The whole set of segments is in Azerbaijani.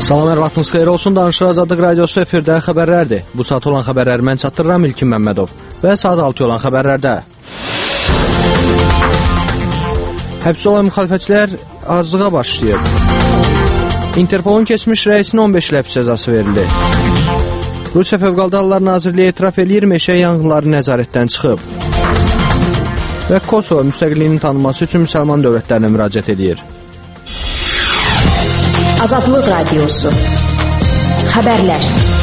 Salam, hər vaxtınız xeyir olsun. Danışıq Azadlıq Radiosu efirdə xəbərlərdir. Bu saat olan xəbərləri mən çatdırıram İlkin Məmmədov və saat 6 olan xəbərlərdə. Həbs olan müxalifətçilər azlığa başlayıb. Interpolun keçmiş rəisinin 15 il həbs cəzası verildi. Rusiya Fövqəladə Hallar Nazirliyi etiraf eləyir, meşə yanğınları nəzarətdən çıxıb. Və Kosovo müstəqilliyinin tanınması üçün müsəlman dövlətlərinə müraciət edir. Azadlıq Radiosu. Xəbərlər.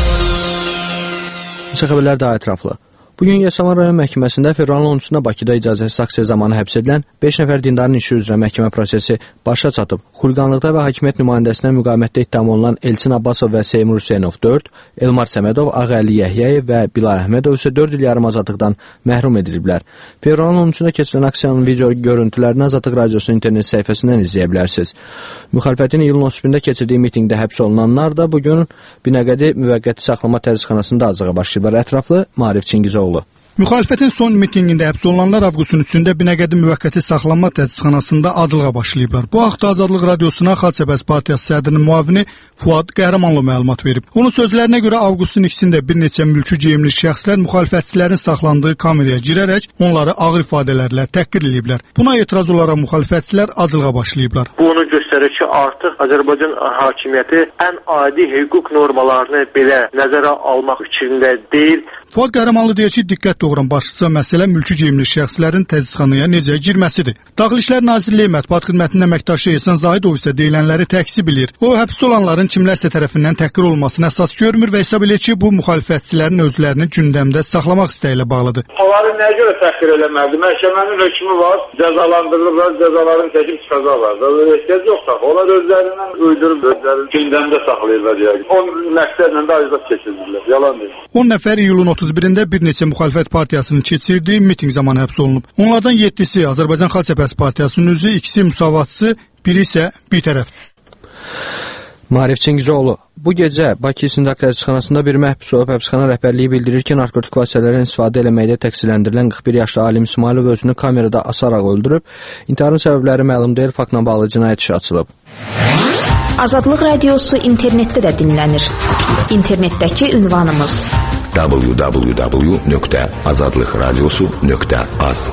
Xəbərlər daha ətraflı. Bugün Yasamal rayon məhkəməsində fevralın 13-də Bakıda icazəsiz aksiya zamanı həbs edilən 5 nəfər dindarın işi üzrə məhkəmə prosesi başa çatıb. Xulqanlıqda və hakimiyyət nümayəndəsinə müqavimətdə ittiham olunan Elçin Abbasov və Seymur Hüseynov 4, Elmar Səmədov, Ağəli Yəhyayev və Bilal Əhmədov isə 4 il yarım azadlıqdan məhrum ediliblər. Fevralın 13-də keçirilən aksiyanın video görüntülərini Azadlıq Radiosunun internet səhifəsindən izləyə bilərsiniz. Müxalifətin iyulun 31-də keçirdiyi mitinqdə həbs olunanlar da bugün Binəqədi müvəqqəti saxlama tərcixanasında azlığa başlayıblar. Ətraflı Maarif Çingizoğlu. Müxalifətin son mitinqində həbs olunanlar avqustun 3-də Binəqədi müvəqqəti saxlanma tədrisxanasında acılığa başlayıblar. Bu haqda Azadlıq Radiosuna Xalq Cəbhəsi Partiyası sədrinin müavini Fuad Qəhrəmanlı məlumat verib. Onun sözlərinə görə avqustun 2-də bir neçə mülki geyimli şəxslər müxalifətçilərin saxlandığı kameraya girərək onları ağır ifadələrlə təhqir ediblər. Buna etiraz olaraq müxalifətçilər acılığa başlayıblar. Bu onu göstərir ki, artıq Azərbaycan hakimiyyəti ən adi hüquq normalarını belə nəzərə almaq fikrində deyil. Fuad Qəhrəmanlı deyir ki, diqqət doğuran başlıca məsələ mülki geyimli şəxslərin tədrisxanaya necə girməsidir. Daxili İşlər Nazirliyi Mətbuat Xidmətinin əməkdaşı Ehsan Zahidov isə deyilənləri təksib edir. O, həbsdə olanların kimlərsə tərəfindən təhqir olunmasına əsas görmür və hesab edir ki, bu müxalifətçilərin özlərini gündəmdə saxlamaq istəyi ilə bağlıdır. Onları nəyə görə təhqir eləməlidir? Məhkəmənin hökmü var, cəzalandırılırlar, cəzalarını çəkib çıxacaqlar. Ehtiyac yoxsa, onlar özlərindən uydurub, özlərini gündəmdə saxlayırlar. Yəni. O məqsədlə də azad keçirirlər. Yalan deyil. 10 nəfər iyulun 31-də bir neçə müxalifət partiyasının keçirdiyi miting zamanı həbs olunub. Onlardan 7-si Azərbaycan Xalq Cəbhəsi Partiyasının üzvü, 2-si müsavatçısı, biri isə bitərəf. Maarif Çingizoğlu. Bu gecə Bakı İstintaq Tərcixanasında bir məhbus olub. Həbsxana rəhbərliyi bildirir ki, narkotik vasitələrdən istifadə eləməkdə təqsirləndirilən 41 yaşlı Alim İsmailov özünü kamerada asaraq öldürüb. İntiharın səbəbləri məlum deyil, faktla bağlı cinayət işi açılıb. Azadlıq Radiosu internetdə də dinlənir. İnternetdəki ünvanımız www.azadlıqradiosu.az.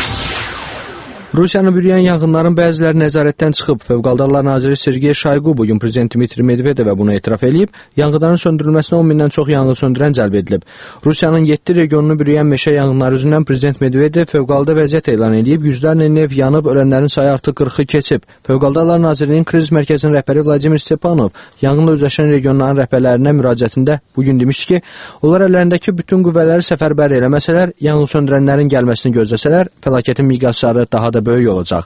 Rusiyanı bürüyən yanğınların bəziləri nəzarətdən çıxıb. Fövqəladə Hallar Naziri Sergey Şayqu bugün Prezident Dmitri Medvedevə bunu etiraf edib. Yanğınların söndürülməsinə 10 mindən çox yanğın söndürən cəlb edilib. Rusiyanın 7 regionunu bürüyən meşə yanğınları üzündən Prezident Medvedev fövqəladə vəziyyət elan edib. Yüzlərlə ev yanıb, ölənlərin sayı artıq 40-ı keçib. Fövqəladə Hallar Nazirliyinin kriz mərkəzinin rəhbəri Vladimir Stepanov yanğınla üzləşən regionların rəhbərlərinə müraciətində bugün demiş ki, onlar əllərindəki bütün qüvvələri səfərbər eləməsələr, yanğın söndürənlərin gəlməsini gözləsələr, fəlakətin miqyasları daha da böyük olacaq.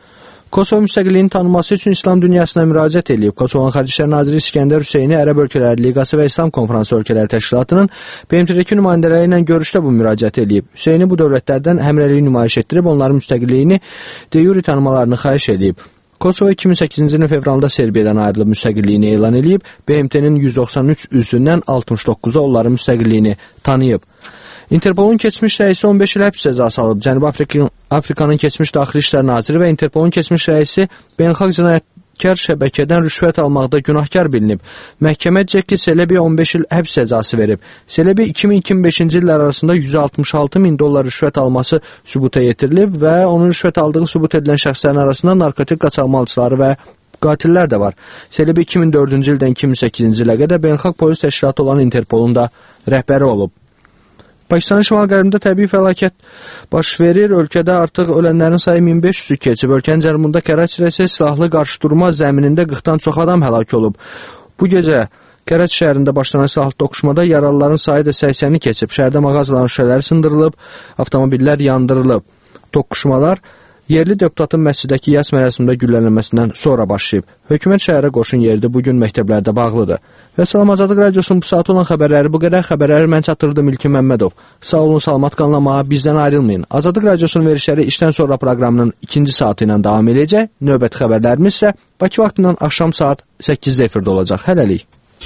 Kosovo müstəqilliyinin tanınması üçün İslam dünyasına müraciət edib. Kosovonun Xarici İşlər Naziri İskəndər Hüseyni Ərəb Ölkələri Liqası və İslam Konfransı Ölkələri Təşkilatının BMT-dəki nümayəndələri ilə görüşdə bu müraciət edib. Hüseyni bu dövlətlərdən həmrəylik nümayiş etdirib, onların müstəqilliyini de yuri tanımalarını xahiş edib. Kosovo 2008-ci ilin fevralında Serbiyadan ayrılıb müstəqilliyini elan edib, BMT-nin 193 üzvündən 69-a onların müstəqilliyini tanıyıb. Interpolun keçmiş rəisi 15 il həbs cəzası alıb. Cənubi Afrikanın keçmiş Daxili İşlər Naziri və Interpolun keçmiş rəisi beynəlxalq cinayətkar şəbəkədən rüşvət almaqda günahkar bilinib. Məhkəmə Ceki Selebiyə 15 il həbs cəzası verib. Selebi 2025-ci illər arasında $166.000 rüşvət alması sübuta yetirilib və onun rüşvət aldığı sübut edilən şəxslərin arasında narkotik qaçalmaçıları və qatillər də var. Selebi 2004-cü ildən 2008-ci ilə qədər beynəlxalq polis təşkilatı olan Interpolun da rəhbəri olub. Pakistanın şimal-qərbində təbii fəlakət baş verir. Ölkədə artıq ölənlərin sayı 1500-ü keçib. Ölkənin cənubunda Kəraçidə isə silahlı qarşıdurma zəminində 40-dan çox adam həlak olub. Bu gecə Kəraçi şəhərində başlanan silahlı toqquşmada yaralıların sayı da 80-i keçib. Şəhərdə mağazaların şüşələri sındırılıb, avtomobillər yandırılıb. Toqquşmalar yerli deputatın məsciddəki yas mərasimində güllələnməsindən sonra başlayıb. Hökumət şəhərə qoşun yeridi, bugün məktəblərdə bağlıdır. Və Salam Azadlıq Radiosunun bu saat olan xəbərləri bu qədər. Xəbərləri mən çatdırdım İlkin Məmmədov. Sağ olun, salamat qalın, bizdən ayrılmayın. Azadlıq Radiosunun verişləri işdən sonra proqramının 2-ci saatı ilə davam edəcək. Növbəti xəbərlərimiz isə Bakı vaxtından axşam saat 8-də efirdə olacaq. Hələlik.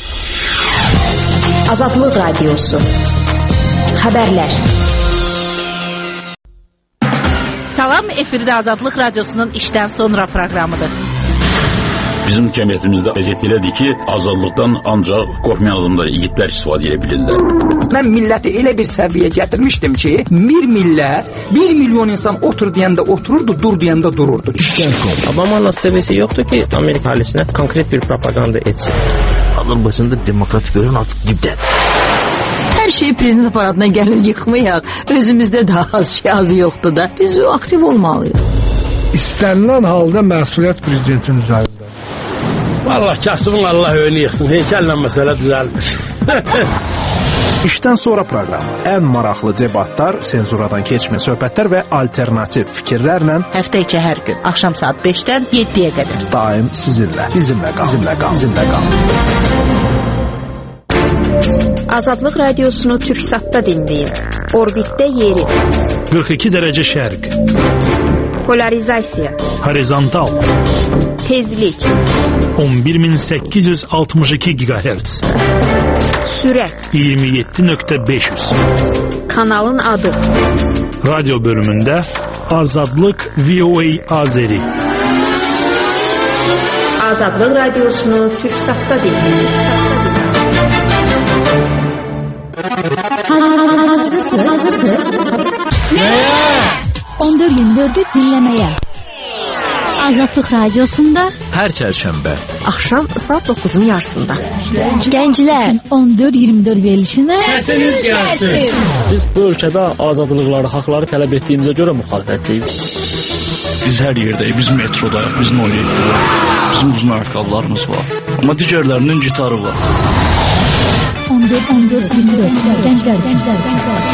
Azadlıq Radiosu. Xəbərlər. Salam, efirdə Azadlıq Radiosunun işdən sonra proqramıdır. Bizim cəmiyyətimizdə vəziyyət elədir ki, azadlıqdan ancaq qorxmayan adamlar, yiğitlər istifadə edə bilirlər. Mən milləti elə bir səviyyəyə gətirmişdim ki, bir millət, 1 milyon insan otur deyəndə otururdu, dur deyəndə dururdu. Obama'nın seviyesi yoktu ki Amerika ailesine konkret bir propaganda etsin. Azərbaycanda demokratik görən artıq dibdədir. Hər şey prezident aparatına gəlin yıxmayaq. Özümüzdə də az yoxdur da. Biz aktiv olmalıyıq. İstənilən halda məsuliyyət prezidentin üzərində. Vallahi kasımın Allah önü yıxsın. Heykəllə məsələ düzəlmiş. İşdən sonra proqram. Ən maraqlı debatlar, senzuradan keçmə söhbətlər və alternativ fikirlərlə həftə içi hər gün axşam saat 5-dən 7-yə qədər. Daim sizinlə, bizimlə qal. Azadlıq radiosunu Türksatda dinləyin. Orbitdə yeri. 42 dərəcə şərq. Polarizasiya. Horizontal. Tezlik. 11862 GHz. Sürət. 27.500. Kanalın adı. Radyo bölümündə Azadlıq VOA Azeri. Azadlıq radiosunu Türksatda dinləyin. Hazırsınız? Nəyə? 14-24'ü dinləməyə. Azadlıq radiosunda hər çərşənbə axşam saat 9'un yarısında. Gənclər 14-24 verilişində səsiniz gəlsin. Biz bu ölkədə azadlıqları, haqları tələb etdiyimizə görə müxalifətçiyik. Biz hər yerdəyik, biz metrodayıq, biz Noyetdəyik. Bizim uzun ayaqqabılarımız var. Amma digərlərinin gitarı var. 14-24 Gənclər.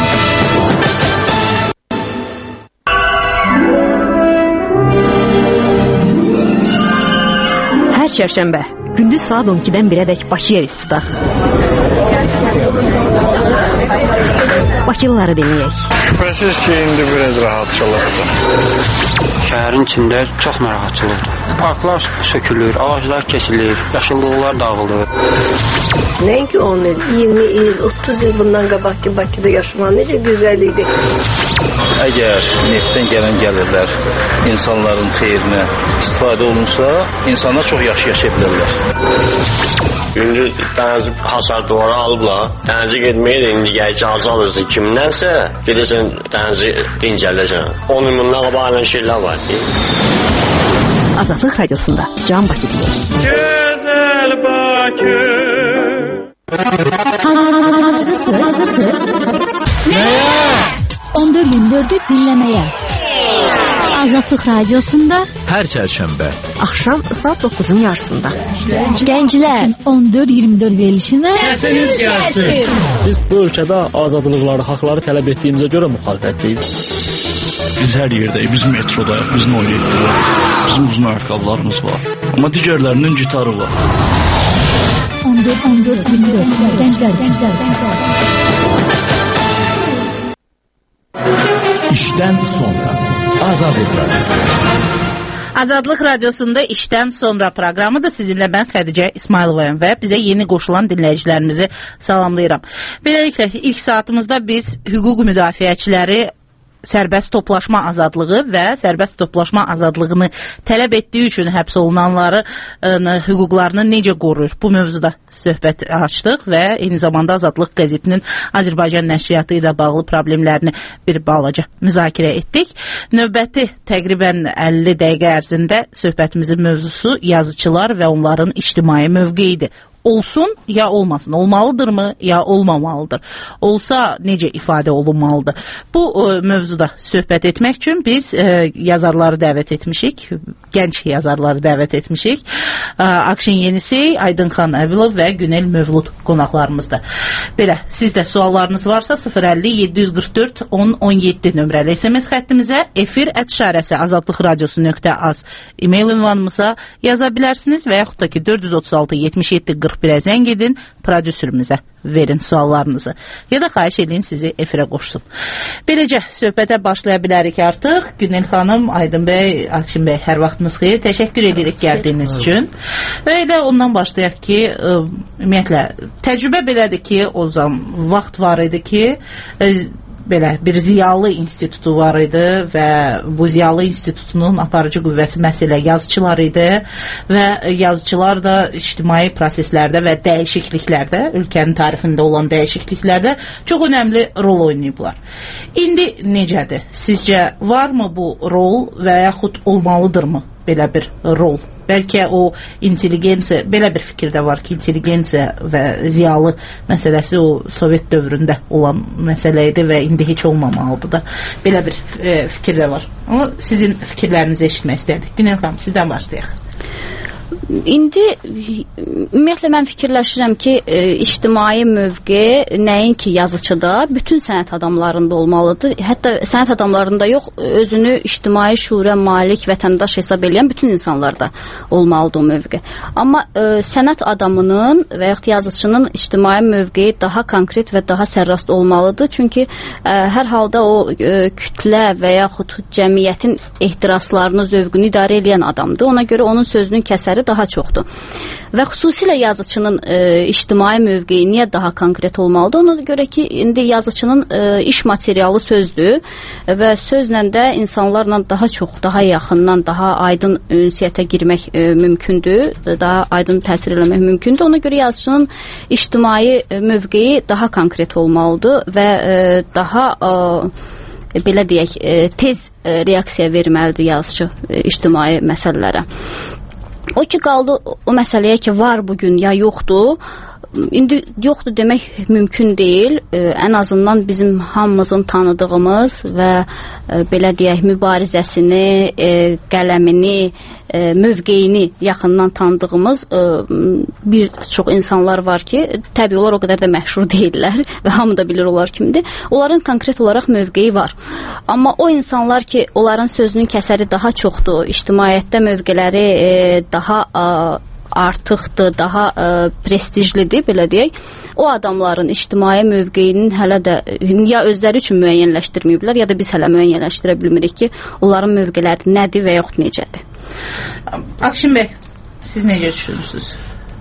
Hər çərşənbə gündüz saat 12-dən 1-ədək Bakıya üst tutaq. Bakılıları dinləyək. Şübhəsiz ki, indi biraz rahatçılıqdır. Şəhərin içində çox narahatçılıqdır. Parklar sökülür, ağaclar kesilir, yaşıllıqlar dağılır. Nəinki 10 il, 20 il, 30 il bundan qabaqki Bakıda yaşamaq necə gözəl idi. Əgər neftdən gələn gəlirlər insanların xeyrinə istifadə olunsa, insanlar çox yaxşı yaşaya bilərlər. İndi dənizi hasar duvara alıblar. Dənizi getməyə də indi icazə alırsın kimdənsə, gedirsən dənizi dincəlirsən. Onun bundan qabaq şeylər var ki. Azadlıq radiosunda Can Bakı deyək. Gözəl Bakı. Hazırsınız? Nəyə? 14-24'ü dinləməyə. Azadlıq radiosunda hər çərşənbə axşam saat 9'un yarısında. Gənclər 14-24 verilişində səsiniz gəlsin. Biz bu ölkədə azadlıqları, haqları tələb etdiyimizə görə müxalifətçiyik. Biz hər yerdəyik, biz metrodayıq, biz Noyetdəyik. Bizim uzun ayaqqabılarımız var. Amma digərlərinin gitarı var. 14-24 Gənclər. İşdən sonra Azadlıq Radiosunda. Azadlıq Radiosunda işdən sonra proqramı da sizinlə mən Xədicə İsmayılovayım və bizə yeni qoşulan dinləyicilərimizi salamlayıram. Beləliklə, ilk saatımızda biz hüquq müdafiəçiləri sərbəst toplaşma azadlığı və sərbəst toplaşma azadlığını tələb etdiyi üçün həbs olunanların hüquqlarını necə qoruyur? Bu mövzuda söhbət açdıq və eyni zamanda Azadlıq qəzetinin Azərbaycan nəşriyyatı ilə bağlı problemlərini bir balaca müzakirə etdik. Növbəti təqribən 50 dəqiqə ərzində söhbətimizin mövzusu yazıçılar və onların ictimai mövqeyidir. Olsun ya olmasın, olmalıdırmı ya olmamalıdır, olsa necə ifadə olunmalıdır. Bu mövzuda söhbət etmək üçün biz yazarları dəvət etmişik, gənc yazarları dəvət etmişik. Akşin Yenisey, Aydınxan Əbilov və Günel Mövlud qonaqlarımızdır. Belə, sizdə suallarınız varsa 050-744-1017 nömrəli SMS xəttimizə, efir@azadlıqradiosu.az e-mail ünvanımıza yaza bilərsiniz və yaxud da ki 436-77-41 zəng edin, prodüsürümüzə verin suallarınızı ya da xahiş edin sizi efirə qoşsun. Beləcə söhbətə başlaya bilərik artıq. Günel xanım, Aydın bəy, Akşin bəy, hər vaxtınız xeyir. Təşəkkür edirik gəldiyiniz üçün. Və elə ondan başlayaq ki, ümumiyyətlə, təcrübə belədir ki, o zaman vaxt var idi ki, belə bir ziyalı institutu var idi və bu ziyalı institutunun aparıcı qüvvəsi məsələ yazıçılar idi və yazıçılar da ictimai proseslərdə və dəyişikliklərdə, ölkənin tarixində olan dəyişikliklərdə çox önəmli rol oynayıblar. İndi necədir? Sizcə varmı bu rol və yaxud olmalıdırmı belə bir rol? Bəlkə o intelligensiya, belə bir fikir də var ki, intelligensiya və ziyalı məsələsi o Sovet dövründə olan məsələ idi və indi heç olmamalıdır da. Belə bir fikir də var. Amma sizin fikirlərinizi eşitmək istədik. Günel xanım, sizdən başlayaq. İndi ümumiyyətlə mən fikirləşirəm ki, ictimai mövqe nəinki yazıçıda, bütün sənət adamlarında olmalıdır. Hətta sənət adamlarında yox, özünü ictimai şuurə malik vətəndaş hesab edən bütün insanlarda olmalıdır o mövqe. Amma sənət adamının və yaxud yazıçının ictimai mövqeyi daha konkret və daha sərrast olmalıdır. Çünki hər halda o kütlə və yaxud cəmiyyətin ehtiraslarını, zövqünü idarə edən adamdır. Ona görə onun sözünün kəsəri daha çoxdur. Və xüsusilə yazıçının ictimai mövqeyi niyə daha konkret olmalıdır? Ona görə ki, indi yazıçının iş materialı sözdür və sözlə də insanlarla daha çox, daha yaxından, daha aydın ünsiyyətə girmək mümkündür, daha aydın təsir eləmək mümkündür. Ona görə yazıçının ictimai mövqeyi daha konkret olmalıdır və daha belə deyək, tez reaksiya verməlidir yazıçı ictimai məsələlərə. O ki, qaldı o məsələyə ki, var bugün ya yoxdur. İndi yoxdur demək mümkün deyil. Ən azından bizim hamımızın tanıdığımız və belə deyək, mübarizəsini, qələmini, mövqeyini yaxından tanıdığımız bir çox insanlar var ki, təbii onlar o qədər də məşhur deyirlər və hamı da bilir onlar kimdir. Onların konkret olaraq mövqeyi var. Amma o insanlar ki, onların sözünün kəsəri daha çoxdur, ictimaiyyətdə mövqeləri daha artıqdır, daha prestijlidir, belə deyək. O adamların ictimai mövqeyinin hələ də ya özləri üçün müəyyənləşdirməyiblər, ya da biz hələ müəyyənləşdirə bilmirik ki, onların mövqeləri nədir və yoxud necədir. Akşin bəy, siz necə düşünürsünüz?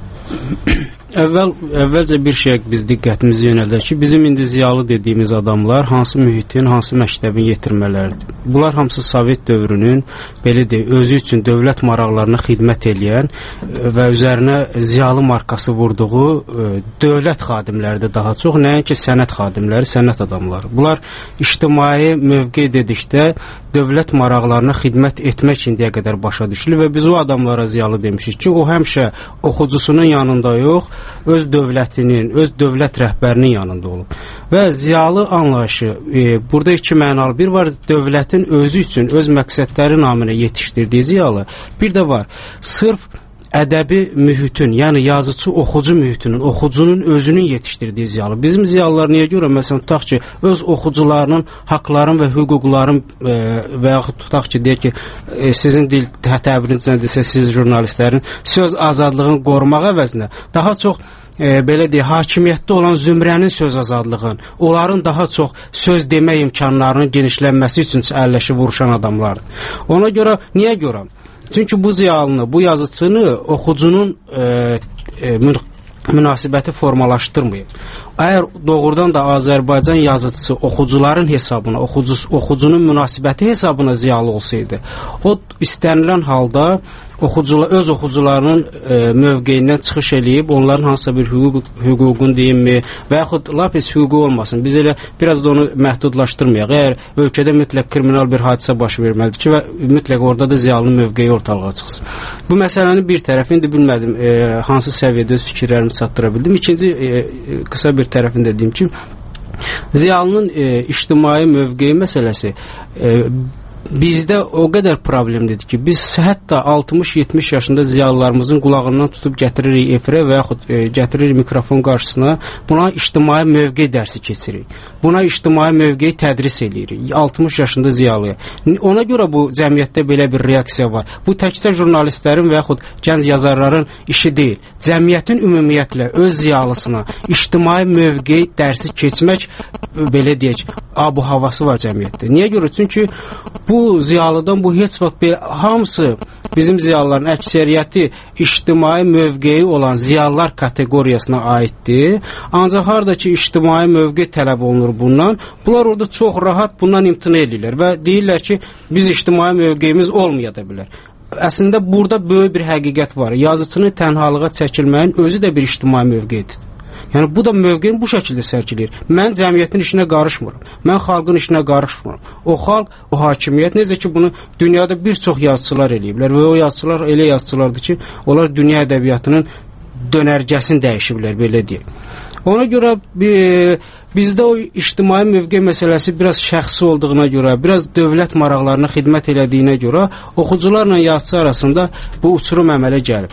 Əvvəlcə bir şey biz diqqətimizi yönəldək ki, bizim indi ziyalı dediyimiz adamlar hansı mühitin, hansı məktəbin yetirmələridir. Bunlar hamısı Sovet dövrünün, belə deyək, özü üçün dövlət maraqlarına xidmət eləyən və üzərinə ziyalı markası vurduğu dövlət xadimləridir daha çox, nəinki sənət xadimləri, sənət adamları. Bunlar ictimai mövqe dedikdə dövlət maraqlarına xidmət etmək indiyə qədər başa düşülür və biz o adamlara ziyalı demişik ki, o həmişə oxucusunun yanında yox, öz dövlətinin, öz dövlət rəhbərinin yanında olub. Və ziyalı anlayışı, burada iki mənalı, bir var dövlətin özü üçün, öz məqsədləri naminə yetişdirdiyi ziyalı, bir də var sırf ədəbi mühitin, yəni yazıcı oxucu mühitinin, oxucunun özünün yetişdirdiyi ziyalı. Bizim ziyalılar niyə görə? Məsələn, tutaq ki, öz oxucularının haqların və hüquqların və yaxud tutaq ki, deyək ki, sizin dil təbirinizlə desə, siz jurnalistlərin söz azadlığını qorumaq əvəzinə daha çox belə deyək, hakimiyyətdə olan zümrənin söz azadlığını, onların daha çox söz demək imkanlarının genişlənməsi üçün əlləşib vuruşan adamlardır. Ona görə, niyə görə? Çünki bu ziyalını, bu yazıçını oxucunun münasibəti formalaşdırmayıb. Əgər doğrudan da Azərbaycan yazıcısı oxucuların hesabına, oxucunun münasibəti hesabına ziyalı olsaydı, o istənilən halda öz oxucularının mövqeyindən çıxış eləyib, onların hansısa bir hüququn deyimmi və yaxud lap heç hüququ olmasın. Biz elə biraz da onu məhdudlaşdırmayaq. Əgər ölkədə mütləq kriminal bir hadisə baş verməlidir ki, və mütləq orada da ziyalının mövqeyi ortalığa çıxsın. Bu məsələnin bir tərəfi, indi bilmədim hansı səviyyədə öz fikirlərimi çatdıra bildim. İkinci qısa bir tərəfini də deyim ki, ziyalının ictimai mövqeyi məsələsi bizdə o qədər problemlidir ki, biz hətta 60-70 yaşında ziyalılarımızın qulağından tutub gətiririk efirə və yaxud gətiririk mikrofon qarşısına, buna ictimai mövqe dərsi keçirik. Buna ictimai mövqeyi tədris eləyirik. 60 yaşında ziyalıya. Ona görə bu cəmiyyətdə belə bir reaksiya var. Bu təkcə jurnalistlərin və yaxud gənc yazarların işi deyil. Cəmiyyətin ümumiyyətlə öz ziyalısına ictimai mövqeyi dərsi keçmək, belə deyək, abu havası var cəmiyyətdə. Niyə görə? Çünki bu ziyalıdan bu heç vaxt hamısı bizim ziyalıların əksəriyyəti ictimai mövqeyi olan ziyalılar kateqoriyasına aiddir. Ancaq harda ki ictimai mövqe tələb olunur bundan, bunlar orada çox rahat bundan imtina edirlər və deyirlər ki, biz ictimai mövqeyimiz olmaya da bilər. Əslində burada böyük bir həqiqət var. Yazıçının tənhalığa çəkilməyin özü də bir ictimai mövqedir. Yəni bu da mövqeyini bu şəkildə sərgiləyir. Mən cəmiyyətin işinə qarışmıram. Mən xalqın işinə qarışmıram. O xalq, o hakimiyyət, necə ki bunu dünyada bir çox yazıçılar eləyiblər və o yazıçılar elə yazıçılardır ki, onlar dünya ədəbiyyatının dönərgəsini dəyişiblər, belə deyək. Ona görə bizdə o ictimai mövqe məsələsi biraz şəxsi olduğuna görə, biraz dövlət maraqlarına xidmət elədiyinə görə oxucularla yazıçı arasında bu uçurum əmələ gəlib.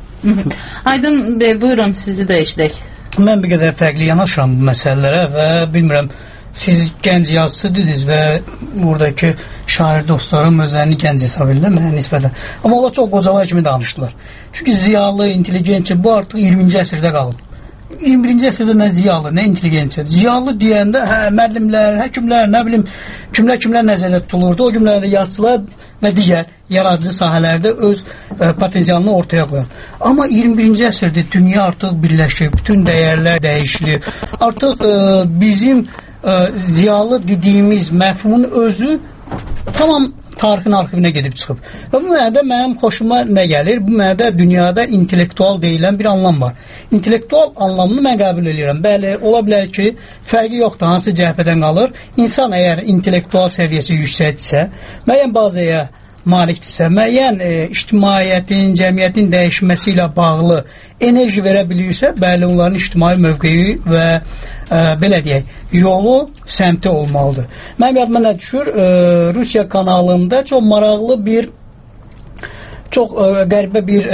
Aydın Bey, buyurun, sizi də eşidək. Mən bir qədər fərqli yanaşıram bu məsələlərə və bilmirəm, siz gənc yazıcı dediniz və buradakı şair dostlarım özlərini gənc hesab edirlər mənə nisbətən. Amma onlar çox qocalar kimi danışdılar. Çünki ziyalı, intelligentçi bu artıq 20-ci əsrdə qalıb. 21-ci əsrdə nə ziyalı, nə intelligentçi. Ziyalı deyəndə müəllimlər, həkimlər, nə bilim, kimlər nəzərdə tutulurdu. O cümlədə yazıçılar və digər yaradıcı sahələrdə öz potensialını ortaya qoyan. Amma 21-ci əsrdə dünya artıq birləşib, bütün dəyərlər dəyişilib. Artıq bizim ziyalı dediyimiz məfhumun özü tamam tarixin arxivinə gedib çıxıb. Və bu mənada mənim xoşuma nə gəlir? Bu mənada dünyada intellektual deyilən bir anlam var. İntellektual anlamını mən qəbul edirəm. Bəli, ola bilər ki, fərqi yoxdur, hansı cəhbədən qalır. İnsan əgər intellektual səviyyəsi yüksəkdirsə, müəyyən bazaya malikdirsə, müəyyən ictimaiyyətin, cəmiyyətin dəyişməsi ilə bağlı enerji verə bilirsə, bəli, onların ictimai mövqeyi və belə deyək, yolu, səmti olmalıdır. Mənim yadıma nə düşür? Rusiya kanalında çox maraqlı bir, çox qəribə bir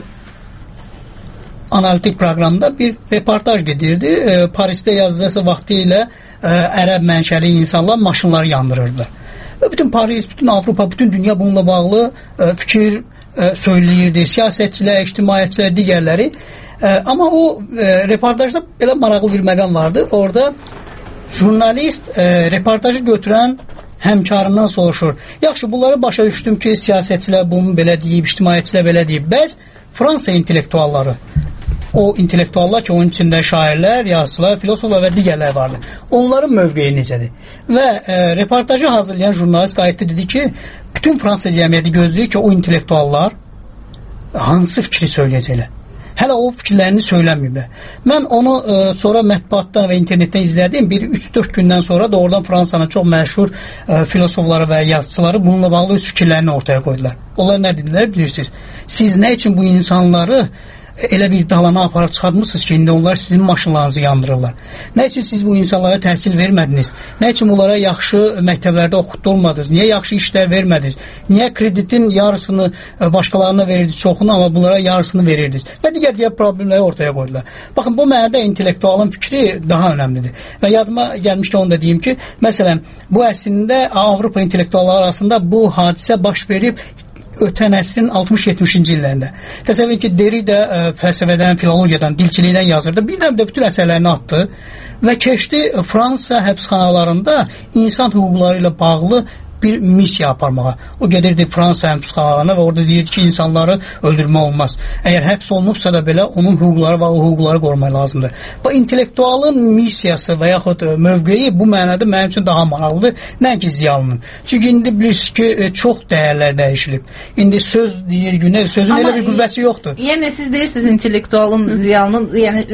analitik proqramda bir reportaj gedirdi. Parisdə yazıcısı vaxtı ilə ərəb mənşəli insanlar maşınları yandırırdı. Və bütün Paris, bütün Avropa, bütün dünya bununla bağlı fikir söyləyirdi. Siyasətçilər, ictimaiyyətçilər, digərləri. Amma o reportajda belə maraqlı bir məqam vardı. Orada jurnalist reportajı götürən həmkarından soruşur. Yaxşı, bunları başa düşdüm ki, siyasətçilər bunu belə deyib, ictimaiyyətçilər belə deyib. Bəs Fransa intellektualları, o intellektuallar ki, onun içində şairlər, yazıçılar, filosoflar və digərlər vardı. Onların mövqeyi necədir? Və reportajı hazırlayan jurnalist qayıtdı, dedi ki, bütün Fransa cəmiyyəti gözləyir ki, o intellektuallar hansı fikri söyləyəcəklər. Hələ o fikirlərini söyləməyiblər. Mən onu sonra mətbuatdan və internetdən izlədim. Bir 3-4 gündən sonra da oradan Fransanın çox məşhur filosofları və yazıçıları bununla bağlı öz fikirlərini ortaya qoydular. Onlar nə dedilər bilirsiniz? Siz nə üçün bu insanları elə bir dalana aparıb çıxartmışsınız ki, indi onlar sizin maşınlarınızı yandırırlar. Nə üçün siz bu insanlara təhsil vermədiniz? Nə üçün onlara yaxşı məktəblərdə oxutdurmadınız? Niyə yaxşı işlər vermədiniz? Niyə kreditin yarısını başqalarına verirdiniz, çoxunu, amma bunlara yarısını verirdiniz? Və digər problemləri ortaya qoydular. Baxın, bu mənada intellektualın fikri daha önəmlidir. Və yadıma gəlmişdə onu da deyim ki, məsələn, bu əslində Avropa intellektualları arasında bu hadisə baş verib ötən əsrin 60-70-ci illərində. Təsəvvür ki, Derrida fəlsəfədən, filologiyadan, dilçilikdən yazırdı. Birdən də bütün əsərlərini atdı və keçdi Fransa həbsxanalarında insan hüquqları ilə bağlı bir missiya aparmağa. O gedirdi Fransa həbsxanalarına və orada deyirdi ki, insanları öldürmə olmaz. Əgər həbs olunubsa da belə onun hüquqları və o hüquqları qorumaq lazımdır. Bu intellektualın missiyası və yaxud mövqeyi bu mənada mənim üçün daha maraqlıdır, nəinki ziyalının. Çünki indi bilirsiniz ki, çox dəyərlər dəyişilib. İndi söz deyir günə, sözün elə bir qüvvəsi yoxdur. Yəni siz deyirsiniz intellektualın, ziyalının, yəni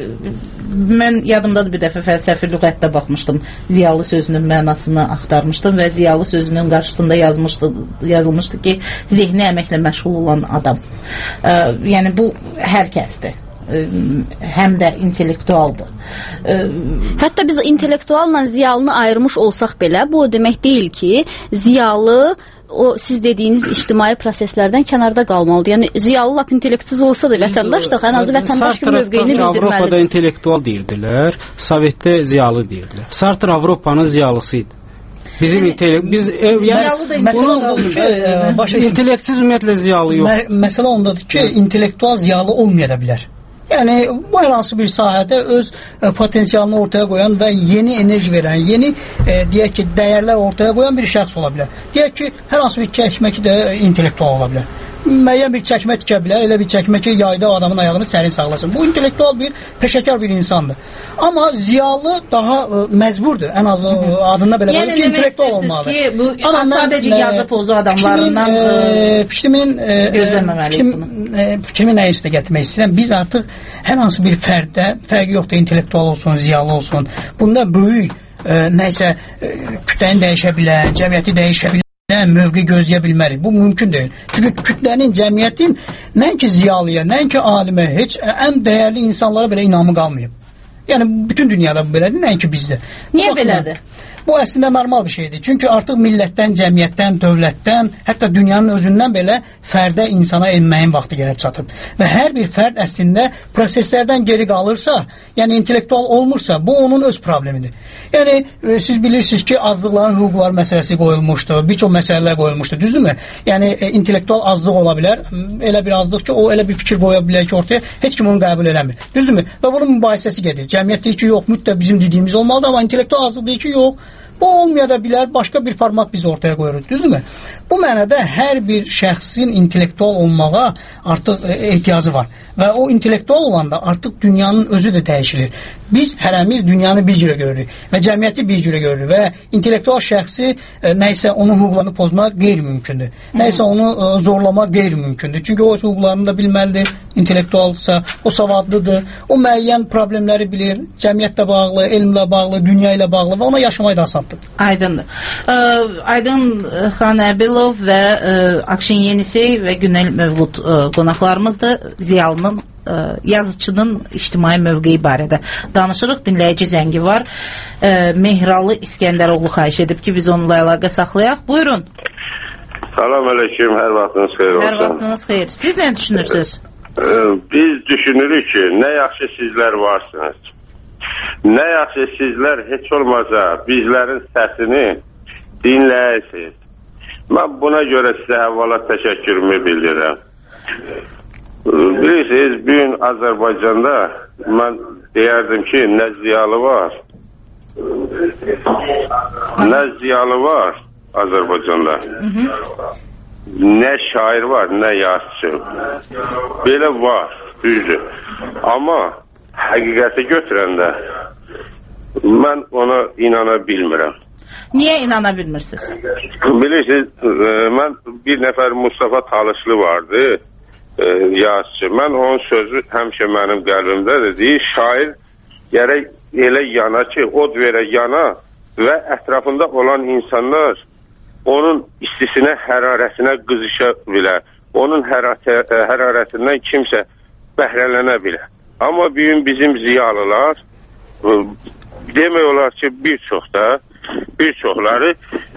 mən yadımdadır bir dəfə fəlsəfi lüğətdə baxmışdım. Ziyalı sözünün mənasını axtarmışdım və ziyalı sözünün qarşısında yazılmışdı ki, zehni əməklə məşğul olan adam. Yəni bu hər kəsdir. Həm də intellektualdır. Hətta biz intellektualla ziyalını ayırmış olsaq belə, bu o demək deyil ki, ziyalı o siz dediyiniz ictimai proseslərdən kənarda qalmalıdır. Yəni ziyalı lap intellektsiz olsa da vətəndaşdıq, ən azı vətəndaş kimi mövqeyini bildirməlidir. Avropada intellektual deyirdilər, Sovetdə ziyalı deyirdilər. Sartre Avropanın ziyalısı idi. Bizim biz məsələ ondadır ki, intellektsiz ümumiyyətlə ziyalı yox. Məsələ ondadır ki, intellektual ziyalı olmaya da bilər. Yəni bu hər hansı bir sahədə öz potensialını ortaya qoyan və yeni enerji verən, yeni deyək ki, dəyərlər ortaya qoyan bir şəxs ola bilər. Deyək ki, hər hansı bir çəkməki də intellektual ola bilər. Müəyyən bir çəkmə tikə bilər, elə bir çəkmə ki, yayda adamın ayağını sərin saxlasın. Bu intellektual bir, peşəkar bir insandır. Amma ziyalı daha məcburdur, ən az adında belə qoyur ki, intellektual olmalıdır. Yəni demək istəyirsiniz ki, bu sadəcə yazı pozu adamlarından gözləməməliyik bunu. Fikrimi nəyə üstə gətirmək istəyirəm? Biz artıq hər hansı bir fərddə, fərqi yoxdur, intellektual olsun, ziyalı olsun, bunda böyük nəysə kütləni dəyişə bilər, cəmiyyəti dəyişə bilər, mövqe gözləyə bilmərik. Bu mümkün deyil. Çünki kütlənin, cəmiyyətin nəinki ziyalıya, nəinki alimə, heç ən dəyərli insanlara belə inamı qalmayıb. Yəni bütün dünyada bu belədir, nəinki bizdə. Niyə belədir? Bu əslində normal bir şeydir. Çünki artıq millətdən, cəmiyyətdən, dövlətdən, hətta dünyanın özündən belə fərdə, insana enməyin vaxtı gəlib çatıb. Və hər bir fərd əslində proseslərdən geri qalırsa, yəni intellektual olmursa, bu onun öz problemidir. Yəni siz bilirsiniz ki, azlıqların hüquqları məsələsi qoyulmuşdur, bir çox məsələlər qoyulmuşdur, düzdürmü? Yəni intellektual azlıq ola bilər, elə bir azlıq ki, o elə bir fikir qoya bilər ki, ortaya heç kim onu qəbul eləmir. Düzdürmü? Və bunun mübahisəsi gedir. Cəmiyyət deyir ki, yox, mütləq bizim dediyimiz olmalıdır, amma intellektual azlıq deyir ki, yox. Bu olmaya da bilər, başqa bir format biz ortaya qoyuruq, düzdürmü? Bu mənada hər bir şəxsin intellektual olmağa artıq ehtiyacı var. Və o intellektual olanda artıq dünyanın özü də dəyişilir. Biz hərəmiz dünyanı bir cürə görürük və cəmiyyəti bir cürə görürük və intellektual şəxsi nəysə onun hüquqlarını pozmaq qeyri-mümkündür. Nəysə onu zorlamaq qeyri-mümkündür. Çünki o hüquqlarını da bilməlidir, intellektualsa, o savadlıdır, o müəyyən problemləri bilir, cəmiyyətlə bağlı, elmlə bağlı, dünya ilə bağlı və ona yaşamayı da asandır. Aydındır. Aydın Xan Əbilov və Akşin Yenisi və Günel Mövlud qonaqlarımızdır. Ziyalının, yazıçının ictimai mövqeyi barədə danışırıq. Dinləyici zəngi var. Mehralı İskəndəroğlu xahiş edib ki, biz onunla əlaqə saxlayaq. Buyurun. Salam əleykum, hər vaxtınız xeyir olsun. Hər vaxtınız xeyir. Siz nə düşünürsünüz? Biz düşünürük ki, nə yaxşı sizlər varsınız. Nə yaxşı sizlər heç olmasa bizlərin səsini dinləyirsiniz. Mən buna görə sizə əvvəla təşəkkürümü bildirirəm. Bilirsiniz, bugün Azərbaycanda mən deyərdim ki, nə ziyalı var, nə ziyalı var Azərbaycanda, nə şair var, nə yazıcı. Belə var, düzdür. Amma həqiqəti götürəndə mən ona inana bilmirəm. Niyə inana bilmirsiniz? Bilirsiniz, mən bir nəfər Mustafa Talışlı vardı, yazıcı. Mən onun sözü həmişə mənim qəlbimdədir. Deyir, şair gərək elə yana ki, od verə yana və ətrafında olan insanlar onun istisinə, hərarətinə qızışa bilər. Onun hərarətindən kimsə bəhrələnə bilər. Amma bugün bizim ziyalılar demək olar ki, bir çoxları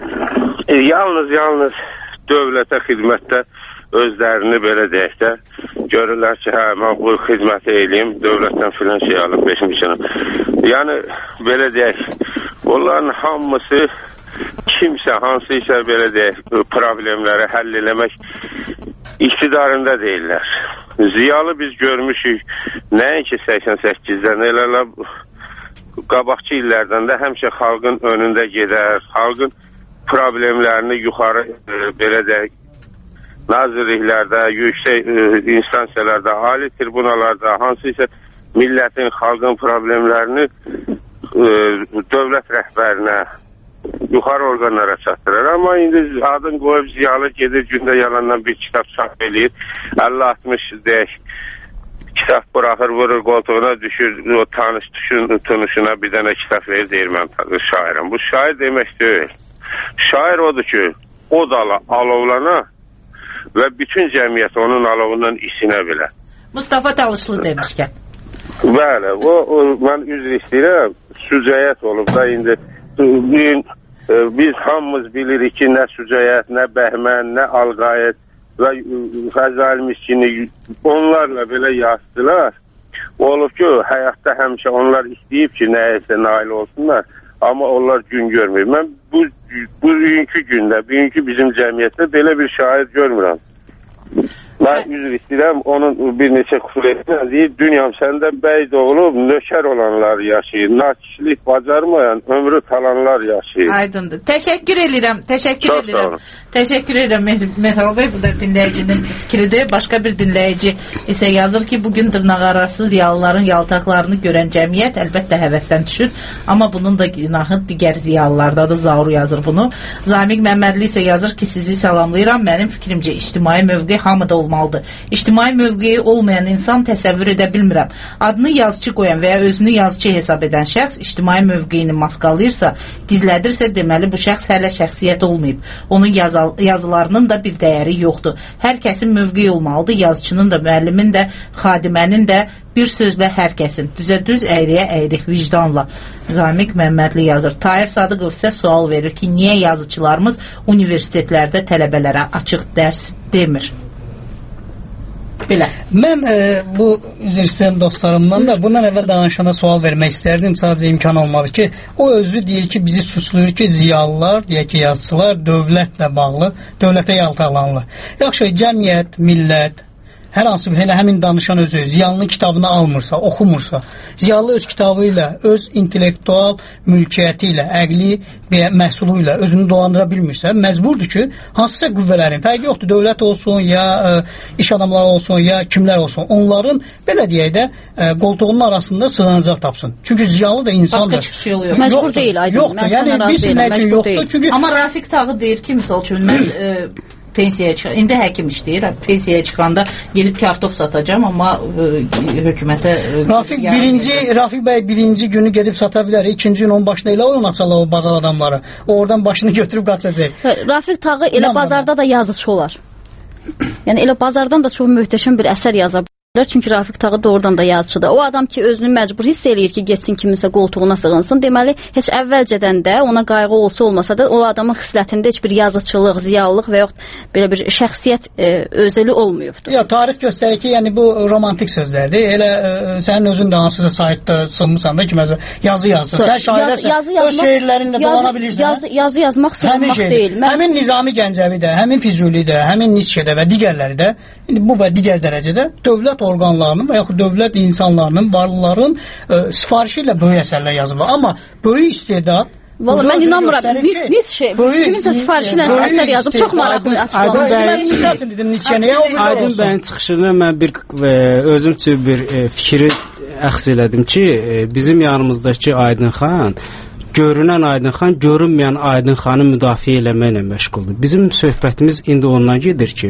yalnız dövlətə xidmətdə özlərini belə deyək də görürlər ki, hə, mən bu xidməti eləyim, dövlətdən filan şey alıb beşmişinəm. Yəni, belə deyək, onların hamısı kimsə, hansı isə belə deyək, problemləri həll eləmək iktidarında deyirlər. Ziyalı biz görmüşük, nəinki 88-dən, elə qabaqçı illərdən də həmişə xalqın önündə gedər, xalqın problemlərini yuxarı, belə deyək, nazirliklərdə, yüksək instansiyalarda, ali tribunalarda, hansı isə millətin, xalqın problemlərini dövlət rəhbərinə, yuxarı orqanlara çatdırır. Amma indi adın qoyub ziyalı gedir, gündə yalandan bir kitab çap eləyir, 50-60 deyək, kitab bıraxır, vurur qoltuğuna, düşür, o tanışına bir dənə kitab verir, deyir, mən şairim. Bu şair demək deyil. Şair odur ki, o dala alovlana və bütün cəmiyyət onun alovundan isinə bilər. Mustafa Talışlı demişkən. Bəli, mən üzr istəyirəm, sücəyyət olub da indi biz hamımız bilirik ki, nə sücəyyət, nə bəhmən, nə alqayət və Fəzail Miskini onlarla belə yazdılar. Olub ki, həyatda həmişə onlar istəyib ki, nəyəsə nail olsunlar, amma onlar gün görmür. Mən bugünkü gündə, bugünkü bizim cəmiyyətdə belə bir şair görmürəm. Mən üzr istəyirəm, onun bir neçə xüsusiyyətindən deyir, dünyam səndən bəyd olub, nökər olanlar yaşayır, nakişlik bacarmayan, ömrü talanlar yaşayır. Aydındır. Təşəkkür edirəm, Təşəkkür edirəm Mehral bəy, bu da dinləyicinin fikridir. Başqa bir dinləyici isə yazır ki, bugün dırnaqarası ziyalıların yaltaqlarını görən cəmiyyət əlbəttə həvəsdən düşür, amma bunun da günahı digər ziyalılardadır. Zaur yazır bunu. Zamiq Məmmədli isə yazır ki, sizi salamlayıram. Mənim fikrimcə ictimai mövqe hamıda olmalıdır. İctimai mövqeyi olmayan insan təsəvvür edə bilmirəm. Adını yazıcı qoyan və ya özünü yazıcı hesab edən şəxs ictimai mövqeyini maskalayırsa, gizlədirsə, deməli bu şəxs hələ şəxsiyyət olmayıb. Onun yazılarının da bir dəyəri yoxdur. Hər kəsin mövqeyi olmalıdır. Yazıcının da, müəllimin də, xadimənin də, bir sözlə hər kəsin. Düzə düz, əyriyə əyri, vicdanla. Zamiq Məmmədli yazır. Tahir Sadıqov isə sual verir ki, niyə yazıcılarımız universitetlərdə tələbələrə açıq dərs demir? Belə. Mən bu üzr istəyən dostlarımdan da bundan əvvəl danışana sual vermək istərdim. Sadəcə imkan olmadı ki, o özü deyir ki, bizi suçluyur ki, ziyalılar, deyək ki, yazıçılar dövlətlə bağlı, dövlətə yaltaqlanırlar. Yaxşı, cəmiyyət, millət, hər hansı bir həmin danışan özü ziyalının kitabını almırsa, oxumursa, ziyalı öz kitabı ilə, öz intellektual mülkiyyəti ilə, əqli və məhsulu ilə özünü dolandıra bilmirsə, məcburdur ki, hansısa qüvvələrin, fərqi yoxdur, dövlət olsun, ya iş adamları olsun, ya kimlər olsun, onların, belə deyək də, qoltuğunun arasında sığınacaq tapsın. Çünki ziyalı da insandır. Başqa çıxış yolu yox. Məcbur deyil, Aydın. Yoxdur, yəni bilsinlər ki, yoxdur. Çünki... Amma Rafiq Tağı deyir ki, misal üçün, mən pensiyaya çıxan, indi həkim işləyir, pensiyaya çıxanda gedib kartof satacağım, amma hökumətə... Rafiq bəy birinci günü gedib sata bilər, ikinci gün onun başına elə oyun açarlar o bazar adamları. Oradan başını götürüb qaçacaq. Rafiq Tağı elə bazarda da yazıcı olar. Yəni elə bazardan da çox möhtəşəm bir əsər yaza bilər. Çünki Rafiq Tağı doğrudan da yazıcıdır. O adam ki, özünü məcbur hiss eləyir ki, getsin kiminsə qoltuğuna sığınsın. Deməli, heç əvvəlcədən də ona qayğı olsa da, o adamın xislətində heç bir yazıçılıq, ziyalılıq və yaxud belə bir şəxsiyyət özəli olmayıbdır. Ya, tarix göstərir ki, yəni bu romantik sözlərdir. Elə sənin özün də hansısa saytda sığmısan da ki, yazı yazsın. Sən şairəsən, öz şeirlərinlə dolana bilirsən. Yazı yazmaq sığınmaq deyil. Həmin Nizami Gəncəvi də, həmin Füzuli də, həmin Nietzsche də və digərləri də, bu və digər dərəcədə dövlət orqanlarının və yaxud dövlət insanlarının, varlıların sifarişi ilə böyük əsərlər yazılır. Amma böyük istedad Valla mən inanmıram. Nietzsche kiminsə sifarişi ilə əsər yazıb, çox maraqlı açıqlamaq. Aydın bəyin çıxışını mən bir özüm üçün bir fikri əxs elədim ki, bizim yanımızdakı Aydın xan görünən Aydın xan, görünməyən Aydın xanı müdafiə eləməklə məşğuldur. Bizim söhbətimiz indi ondan gedir ki,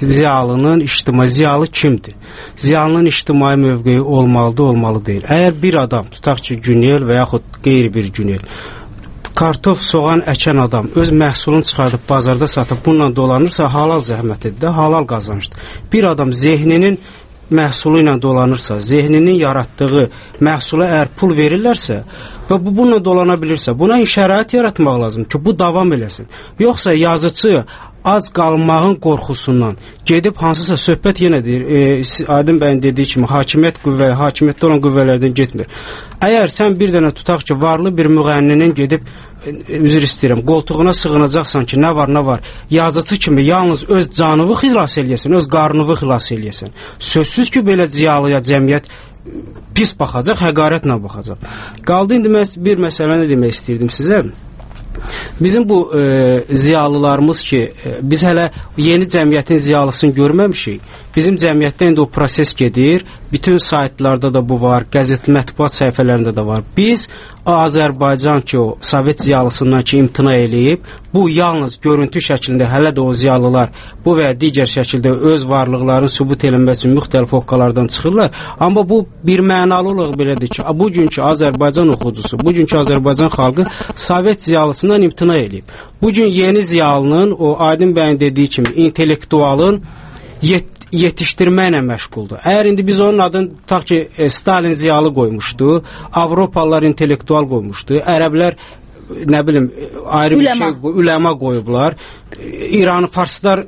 ziyalı kimdir? Ziyalının ictimai mövqeyi olmalıdır, olmalı deyil. Əgər bir adam, tutaq ki, Günel və yaxud qeyri bir Günel, kartof, soğan əkən adam öz məhsulunu çıxardıb bazarda satıb bununla dolanırsa, halal zəhmətidir də, halal qazançdır. Bir adam zehninin məhsulu ilə dolanırsa, zehninin yaratdığı məhsula əgər pul verirlərsə və bu bununla dolana bilirsə, buna şərait yaratmaq lazım ki, bu davam eləsin. Yoxsa yazıcı ac qalmağın qorxusundan gedib hansısa söhbət yenə deyir, Aydın bəyin dediyi kimi hakimiyyətdə olan qüvvələrdən getmir. Əgər sən bir dənə tutaq ki, varlı bir müğənninin gedib, üzr istəyirəm, qoltuğuna sığınacaqsan ki, nə var, yazıcı kimi yalnız öz canını xilas eləyəsən, öz qarnını xilas eləyəsən. Sözsüz ki, belə ziyalıya cəmiyyət pis baxacaq, həqarətlə baxacaq. Qaldı indi bir məsələ nə demək istəyirdim sizə. Bizim bu ziyalılarımız ki, biz hələ yeni cəmiyyətin ziyalısını görməmişik. Bizim cəmiyyətdə indi o proses gedir. Bütün saytlarda da bu var, qəzet mətbuat səhifələrində də var. Biz Azərbaycan ki, o Sovet ziyalısından ki, imtina eləyib, bu yalnız görüntü şəklində hələ də o ziyalılar bu və digər şəkildə öz varlıqlarını sübut eləmək üçün müxtəlif hoqqalardan çıxırlar. Amma bu bir mənalı olaraq belədir ki, bugünkü Azərbaycan oxucusu, bugünkü Azərbaycan xalqı Sovet ziyalısından imtina eləyib. Bugün yeni ziyalının, o Aydın bəyin dediyi kimi, intellektualın yetişdirməklə məşğuldur. Əgər indi biz onun adını tutaq ki, Stalin ziyalı qoymuşdu, Avropalılar intellektual qoymuşdu, ərəblər nə bilim ayrı bir şey üləma qoyublar, İranı farslar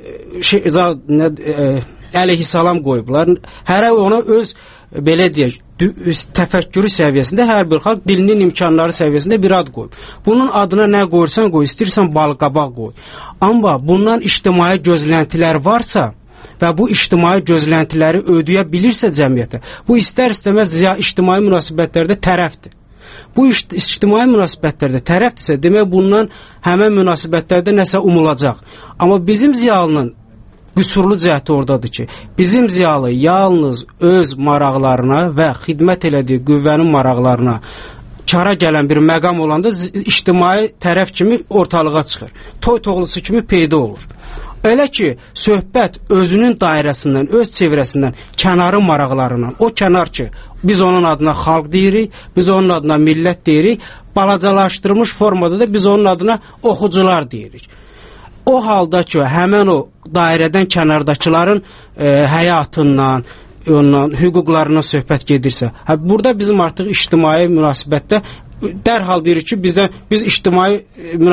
əleyhissalam qoyublar. Hərə ona öz belə deyək, təfəkkürü səviyyəsində hər bir xalq dilinin imkanları səviyyəsində bir ad qoyub. Bunun adına nə qoyursan qoy, istəyirsən balqabaq qoy. Amma bundan ictimai gözləntilər varsa, və bu ictimai gözləntiləri ödəyə bilirsə cəmiyyətə, bu istər-istəməz ictimai münasibətlərdə tərəfdir. Bu ictimai münasibətlərdə tərəfdirsə, demək bundan həmən münasibətlərdə nəsə umulacaq. Amma bizim ziyalının qüsurlu cəhəti oradadır ki, bizim ziyalı yalnız öz maraqlarına və xidmət elədiyi qüvvənin maraqlarına kara gələn bir məqam olanda ictimai tərəf kimi ortalığa çıxır. Toy toğlusu kimi peyda olur. Elə ki, söhbət özünün dairəsindən, öz çevrəsindən, kənarın maraqlarından, o kənar ki, biz onun adına xalq deyirik, biz onun adına millət deyirik, balacalaşdırılmış formada da biz onun adına oxucular deyirik. O halda ki, həmən o dairədən kənardakıların həyatından, ondan, hüquqlarına söhbət gedirsə, burada bizim artıq ictimai münasibətdə dərhal deyirik ki, biz ictimai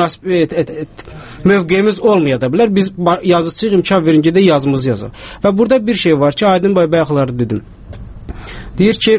mövqeyimiz olmaya da bilər. Biz yazıcıyıq, imkan verin ki, yazımızı yazaq. Və burada bir şey var ki, Aydın bəy bayaqları dedim. Deyir ki,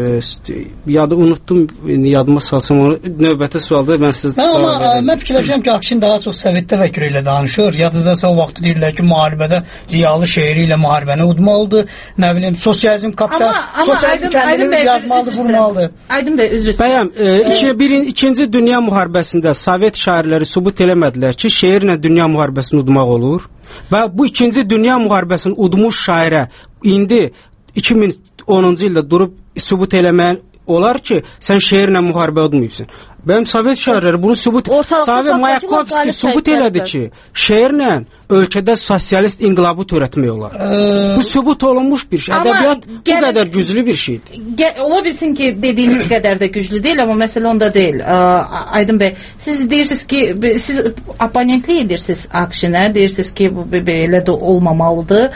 unuttum, yadıma salsam onu, növbəti sualda mən sizə cavab verəm. Mən fikirləşirəm ki, Akşin daha çox Sovet təfəkkürü ilə danışır. Yadınızda o vaxt deyirlər ki, müharibədə ziyalı şeiri ilə müharibəni udmalıdır. Nə bilim, sosializm kapital, sosializm kendini yazmalıdır, vurmalıdır. Aydın bəy, üzr istəyirəm. İkinci Dünya müharibəsində Sovet şairləri sübut eləmədilər ki, şeirlə dünya müharibəsini udmaq olur. Və bu ikinci Dünya müharibəsini udmuş şairə indi 2010-cu ildə durub sübut eləməyən olar ki, sən şeirlə müharibə udmayıbsın. Benim Sovet şairləri bunu sübut, Sovet Mayakovski sübut elədi ki, şeirlə ölkədə sosialist inqilabı törətmək olar. Bu sübut olunmuş bir şey. Ədəbiyyat bu qədər güclü bir şeydir. Ola bilsin ki, dediyiniz qədər də güclü deyil, amma məsələ onda deyil. Aydın bəy, siz deyirsiniz ki, siz oponentlik edirsiniz Akşinə, deyirsiniz ki, bu belə də olmamalıdır.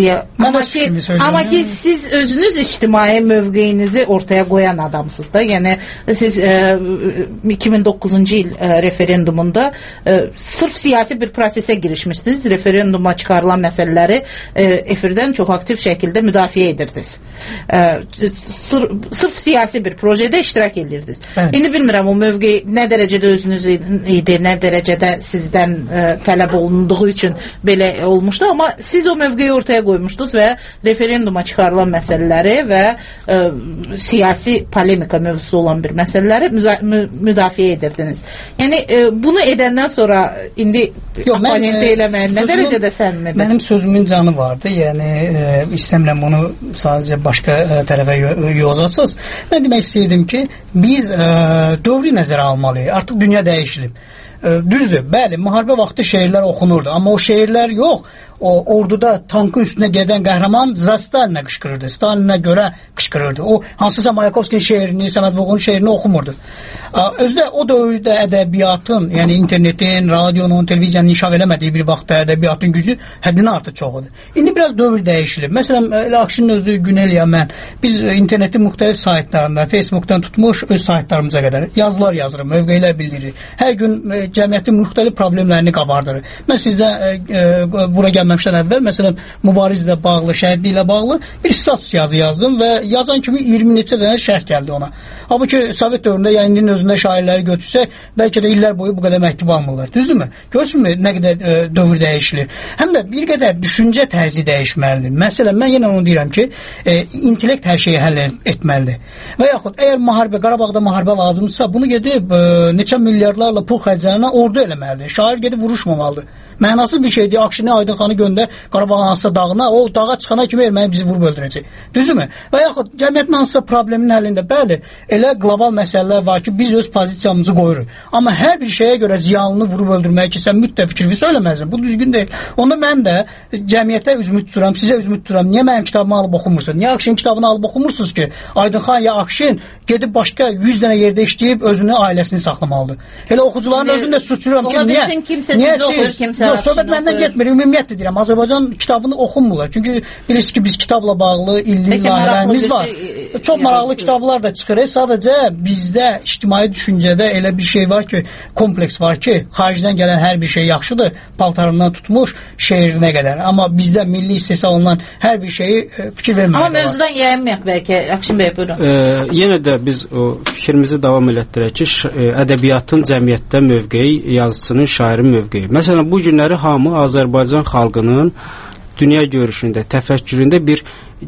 Amma ki, siz özünüz ictimai mövqeyinizi ortaya qoyan adamsınız da. Yəni, siz 2009-cu il referendumunda sırf siyasi bir prosesə girişmişsiniz. Referenduma çıxarılan məsələləri efirdən çox aktiv şəkildə müdafiə edirdiniz. Sırf siyasi bir projədə iştirak edirdiniz. İndi bilmirəm o mövqe nə dərəcədə özünüz idi, nə dərəcədə sizdən tələb olunduğu üçün belə olmuşdu, amma siz o mövqeyi ortaya qoymuşdunuz və referenduma çıxarılan məsələləri və siyasi polemika mövzusu olan bir məsələləri müdafiə edirdiniz. Yəni bunu edəndən sonra indi oponentə eləməyin nə dərəcədə səmimidir? Mənim sözümün canı vardı. Yəni istəmirəm bunu sadəcə başqa tərəfə yozasınız. Mən demək istəyirdim ki, biz dövrü nəzərə almalıyıq. Artıq dünya dəyişilib. Düzdür, bəli, müharibə vaxtı şeirlər oxunurdu, amma o şeirlər yox, o orduda tankın üstünə gedən qəhrəman Stalinə qışqırırdı, Stalinə görə qışqırırdı. O hansısa Mayakovskinin şeirini, Səməd Vurğunun şeirini oxumurdu. Özdə o dövrdə ədəbiyyatın, yəni internetin, radionun, televiziyanın inkişaf eləmədiyi bir vaxtda ədəbiyyatın gücü həddindən artıq çox idi. İndi biraz dövr dəyişilib. Məsələn, Akşinin özü, Günelya, mən, biz internetin müxtəlif saytlarında, Facebookdan tutmuş öz saytlarımıza qədər yazılar yazırıq, mövqeylər bildiririk. Hər gün cəmiyyətin müxtəlif problemlərini qabardırır. Mən sizdən bura gəlməmişdən əvvəl, məsələn, mübarizlə bağlı, şəhidliklə bağlı bir status yazı yazdım və yazan kimi 20 neçə dənə şərh gəldi ona. Halbuki Sovet dövründə ya indinin özündə şairləri götürsək, bəlkə də illər boyu bu qədər məktub almırlar. Düzdürmü? Görürsünmü nə qədər dövr dəyişilir? Həm də bir qədər düşüncə tərzi dəyişməlidir. Məsələn, mən yenə onu deyirəm ki, intellekt hər şeyi həll etməlidir. Və yaxud əgər müharibə, Qarabağda müharibə lazımdırsa, bunu gedib neçə milyardlarla pul xərclənən ordu eləməlidir. Şair gedib vuruşmamalıdır. Mənasız bir şeydir. Akşini, Aydın xanı göndər Qarabağın hansısa dağına, o dağa çıxana kimi erməni bizi vurub öldürəcək. Düzdürmü? Və yaxud cəmiyyətin hansısa problemin həllində, bəli, elə qlobal məsələlər var ki, biz öz pozisiyamızı qoyuruq. Amma hər bir şeyə görə ziyanını vurub öldürməyə ki, sən mütləq fikrini söyləməlisən. Bu düzgün deyil. Onda mən də cəmiyyətə üzümü tuturam, sizə üzümü tuturam. Niyə mənim kitabımı alıb oxumursunuz? Niyə Akşinin kitabını alıb oxumursunuz ki, Aydın xan ya Akşin gedib başqa 100 dənə yerdə işləyib özünü, ailəsini saxlamalıdır. Elə oxucuların özünü də suçuram ki, niyə? Niyə siz? Söhbət məndən getmir, ümumiyyətlə deyirəm. Azərbaycan kitabını oxunmurlar. Çünki bilirsiniz ki, biz kitabla bağlı illik layihələrimiz var. Çox maraqlı kitablar da çıxır. Sadəcə bizdə ictimai düşüncədə elə bir şey var ki, kompleks var ki, xaricdən gələn hər bir şey yaxşıdır, paltarından tutmuş şeirinə qədər. Amma bizdə milli istehsal olunan hər bir şeyi fikir verməmək var. Amma mövzudan yayınmayaq bəlkə. Akşin bəy, buyurun. Yenə də biz o fikrimizi davam elətdirək ki, ədəbiyyatın cəmiyyətdə mövqeyi, yazıçının, şairin mövqeyi. Məsələn, bu günləri hamı Azərbaycan xalqının dünya görüşündə, təfəkküründə bir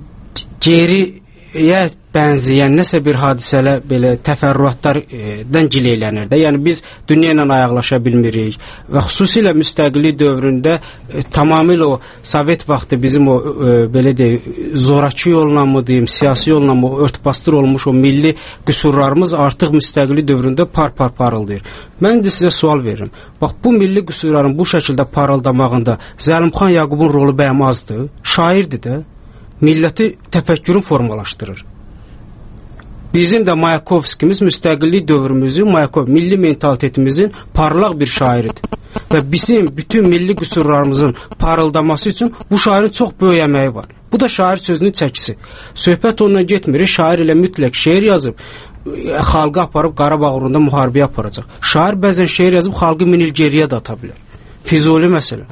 geriyə bənzəyən nəsə bir hadisələr, belə təfərrüatlardan gileylənir də. Yəni biz dünya ilə ayaqlaşa bilmirik və xüsusilə müstəqillik dövründə tamamilə o Sovet vaxtı bizim o belə deyək, zorakı yolla mı deyim, siyasi yolla mı örtbasdır olmuş o milli qüsurlarımız artıq müstəqillik dövründə parıldayır. Mən də sizə sual verirəm. Bax, bu milli qüsurların bu şəkildə parıldamağında Zəlimxan Yaqubun rolu bəyəm azdır? Şairdir də. Milləti təfəkkürün formalaşdırır. Bizim də Mayakovskimiz müstəqillik dövrümüzün, milli mentalitetimizin parlaq bir şairidir. Və bizim bütün milli qüsurlarımızın parıldaması üçün bu şairin çox böyük əməyi var. Bu da şair sözünün çəkisi. Söhbət ondan getmir, şair ilə mütləq şeir yazıb, xalqı aparıb Qarabağ uğrunda müharibəyə aparacaq. Şair bəzən şeir yazıb xalqı min il geriyə də ata bilər. Füzuli məsələn,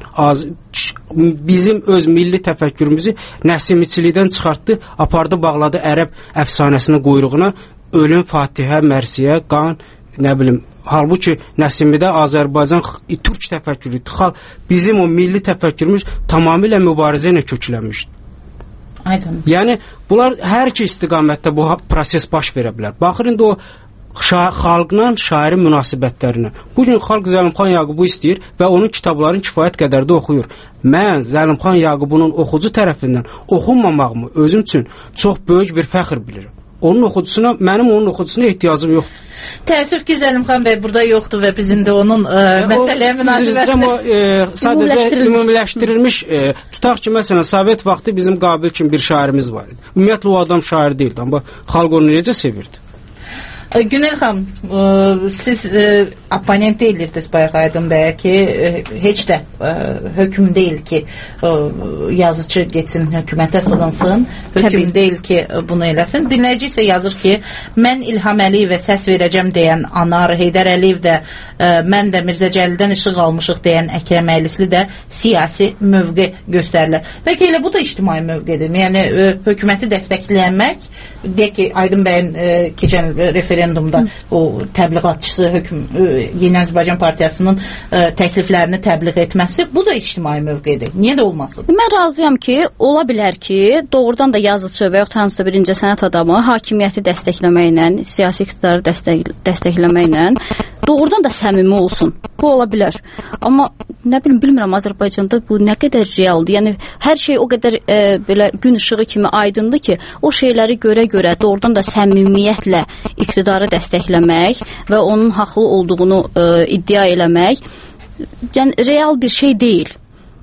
bizim öz milli təfəkkürümüzü Nəsimiçilikdən çıxartdı, apardı, bağladı ərəb əfsanəsinin quyruğuna, ölüm, Fatihə, Mərsiyə, qan, nə bilim. Halbuki Nəsimidə Azərbaycan türk təfəkkürü, bizim o milli təfəkkürümüz tamamilə mübarizə ilə köklənmişdir. Aydın. Yəni, bunlar hər iki istiqamətdə bu proses baş verə bilər. Baxır, indi o xalqla şairin münasibətlərinə. Bugün xalq Zəlimxan Yaqubu istəyir və onun kitablarını kifayət qədər də oxuyur. Mən Zəlimxan Yaqubunun oxucu tərəfindən oxunmamağımı özüm üçün çox böyük bir fəxr bilirəm. Mənim onun oxucusuna ehtiyacım yoxdur. Təəssüf ki, Zəlimxan bəy burada yoxdur və bizim də onun məsələyə münasibətlə sadəcə ümumiləşdirilmiş, tutaq ki, məsələn, Sovet vaxtı bizim Qabil kimi bir şairimiz var idi. Ümumiyyətlə, o adam şair deyildi, amma xalq onu necə sevirdi? Günel xanım, siz oponent deyilirdiniz bayaq Aydın bəyə ki, heç də hökm deyil ki, yazıcı getsin hökumətə sığınsın, hökm deyil ki, bunu eləsin. Dinləyici isə yazır ki, mən İlham Əliyevə səs verəcəm deyən Anar, Heydər Əliyev də, mən də Mirzə Cəlildən işıq almışıq deyən Əkrəm Əylisli də siyasi mövqe göstərilir. Bəlkə elə bu da ictimai mövqedir. Yəni, hökuməti dəstəklənmək, deyək ki, Aydın bəyin keçən referendumda o təbliğatçısı Yeni Azərbaycan Partiyasının təkliflərini təbliğ etməsi, bu da ictimai mövqedir. Niyə də olmasın? Mən razıyam ki, ola bilər ki, doğrudan da yazıcı və yaxud hansısa bir incəsənət adamı hakimiyyəti dəstəkləməklə, siyasi iqtidarı dəstəkləməklə doğrudan da səmimi olsun. Bu ola bilər. Amma nə bilim, bilmirəm Azərbaycanda bu nə qədər realdır. Yəni hər şey o qədər belə gün işığı kimi aydındır ki, o şeyləri görə doğrudan da səmimiyyətlə iqtidarı dəstəkləmək və onun haqlı olduğunu iddia eləmək, yəni real bir şey deyil.